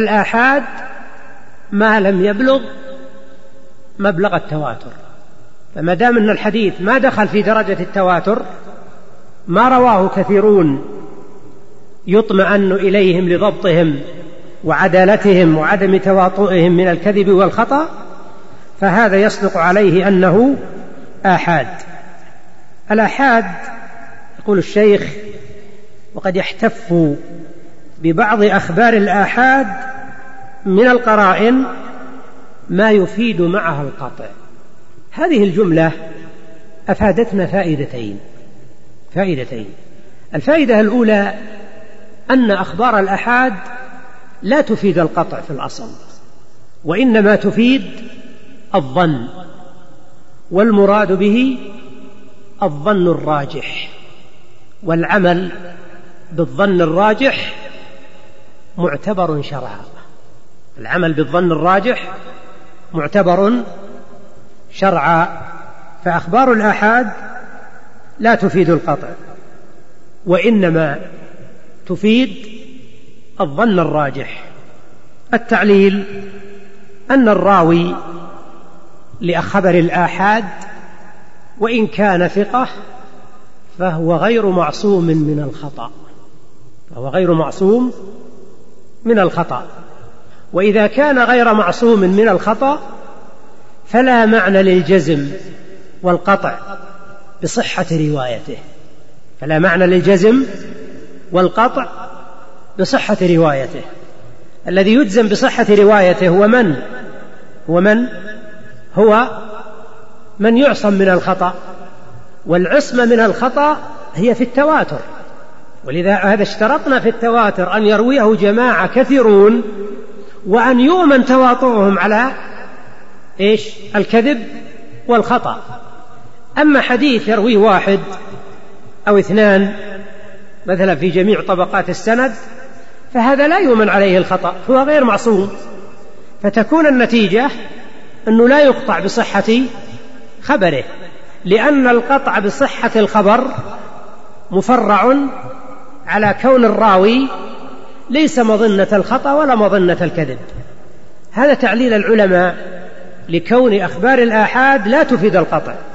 فالآحاد ما لم يبلغ مبلغ التواتر، فما دام أن الحديث ما دخل في درجة التواتر، ما رواه كثيرون يطمئن إليهم لضبطهم وعدالتهم وعدم تواطؤهم من الكذب والخطأ، فهذا يصدق عليه أنه آحاد. الآحاد يقول الشيخ وقد يحتف ببعض أخبار الآحاد من القرائن ما يفيد معها القطع. هذه الجملة أفادتنا فائدتين فائدتين الفائدة الأولى أن أخبار الآحاد لا تفيد القطع في الأصل، وإنما تفيد الظن، والمراد به الظن الراجح، والعمل بالظن الراجح معتبر شرعا. العمل بالظن الراجح معتبر شرعا. فأخبار الآحاد لا تفيد القطع، وإنما تفيد الظن الراجح. التعليل أن الراوي لخبر الآحاد وإن كان ثقة فهو غير معصوم من الخطأ فهو غير معصوم من الخطأ وإذا كان غير معصوم من الخطأ فلا معنى للجزم والقطع بصحة روايته فلا معنى للجزم والقطع بصحة روايته. الذي يجزم بصحة روايته هو من؟ هو من؟ هو من يعصم من الخطأ، والعصمة من الخطأ هي في التواتر، ولذا هذا اشترطنا في التواتر أن يرويه جماعة كثيرون وأن يؤمن تواطؤهم على إيش؟ الكذب والخطأ. أما حديث يرويه واحد أو اثنان مثلا في جميع طبقات السند فهذا لا يؤمن عليه الخطأ، هو غير معصوم، فتكون النتيجة أنه لا يقطع بصحة خبره، لأن القطع بصحة الخبر مفرع على كون الراوي ليس مظنة الخطأ ولا مظنة الكذب. هذا تعليل العلماء لكون أخبار الآحاد لا تفيد القطع.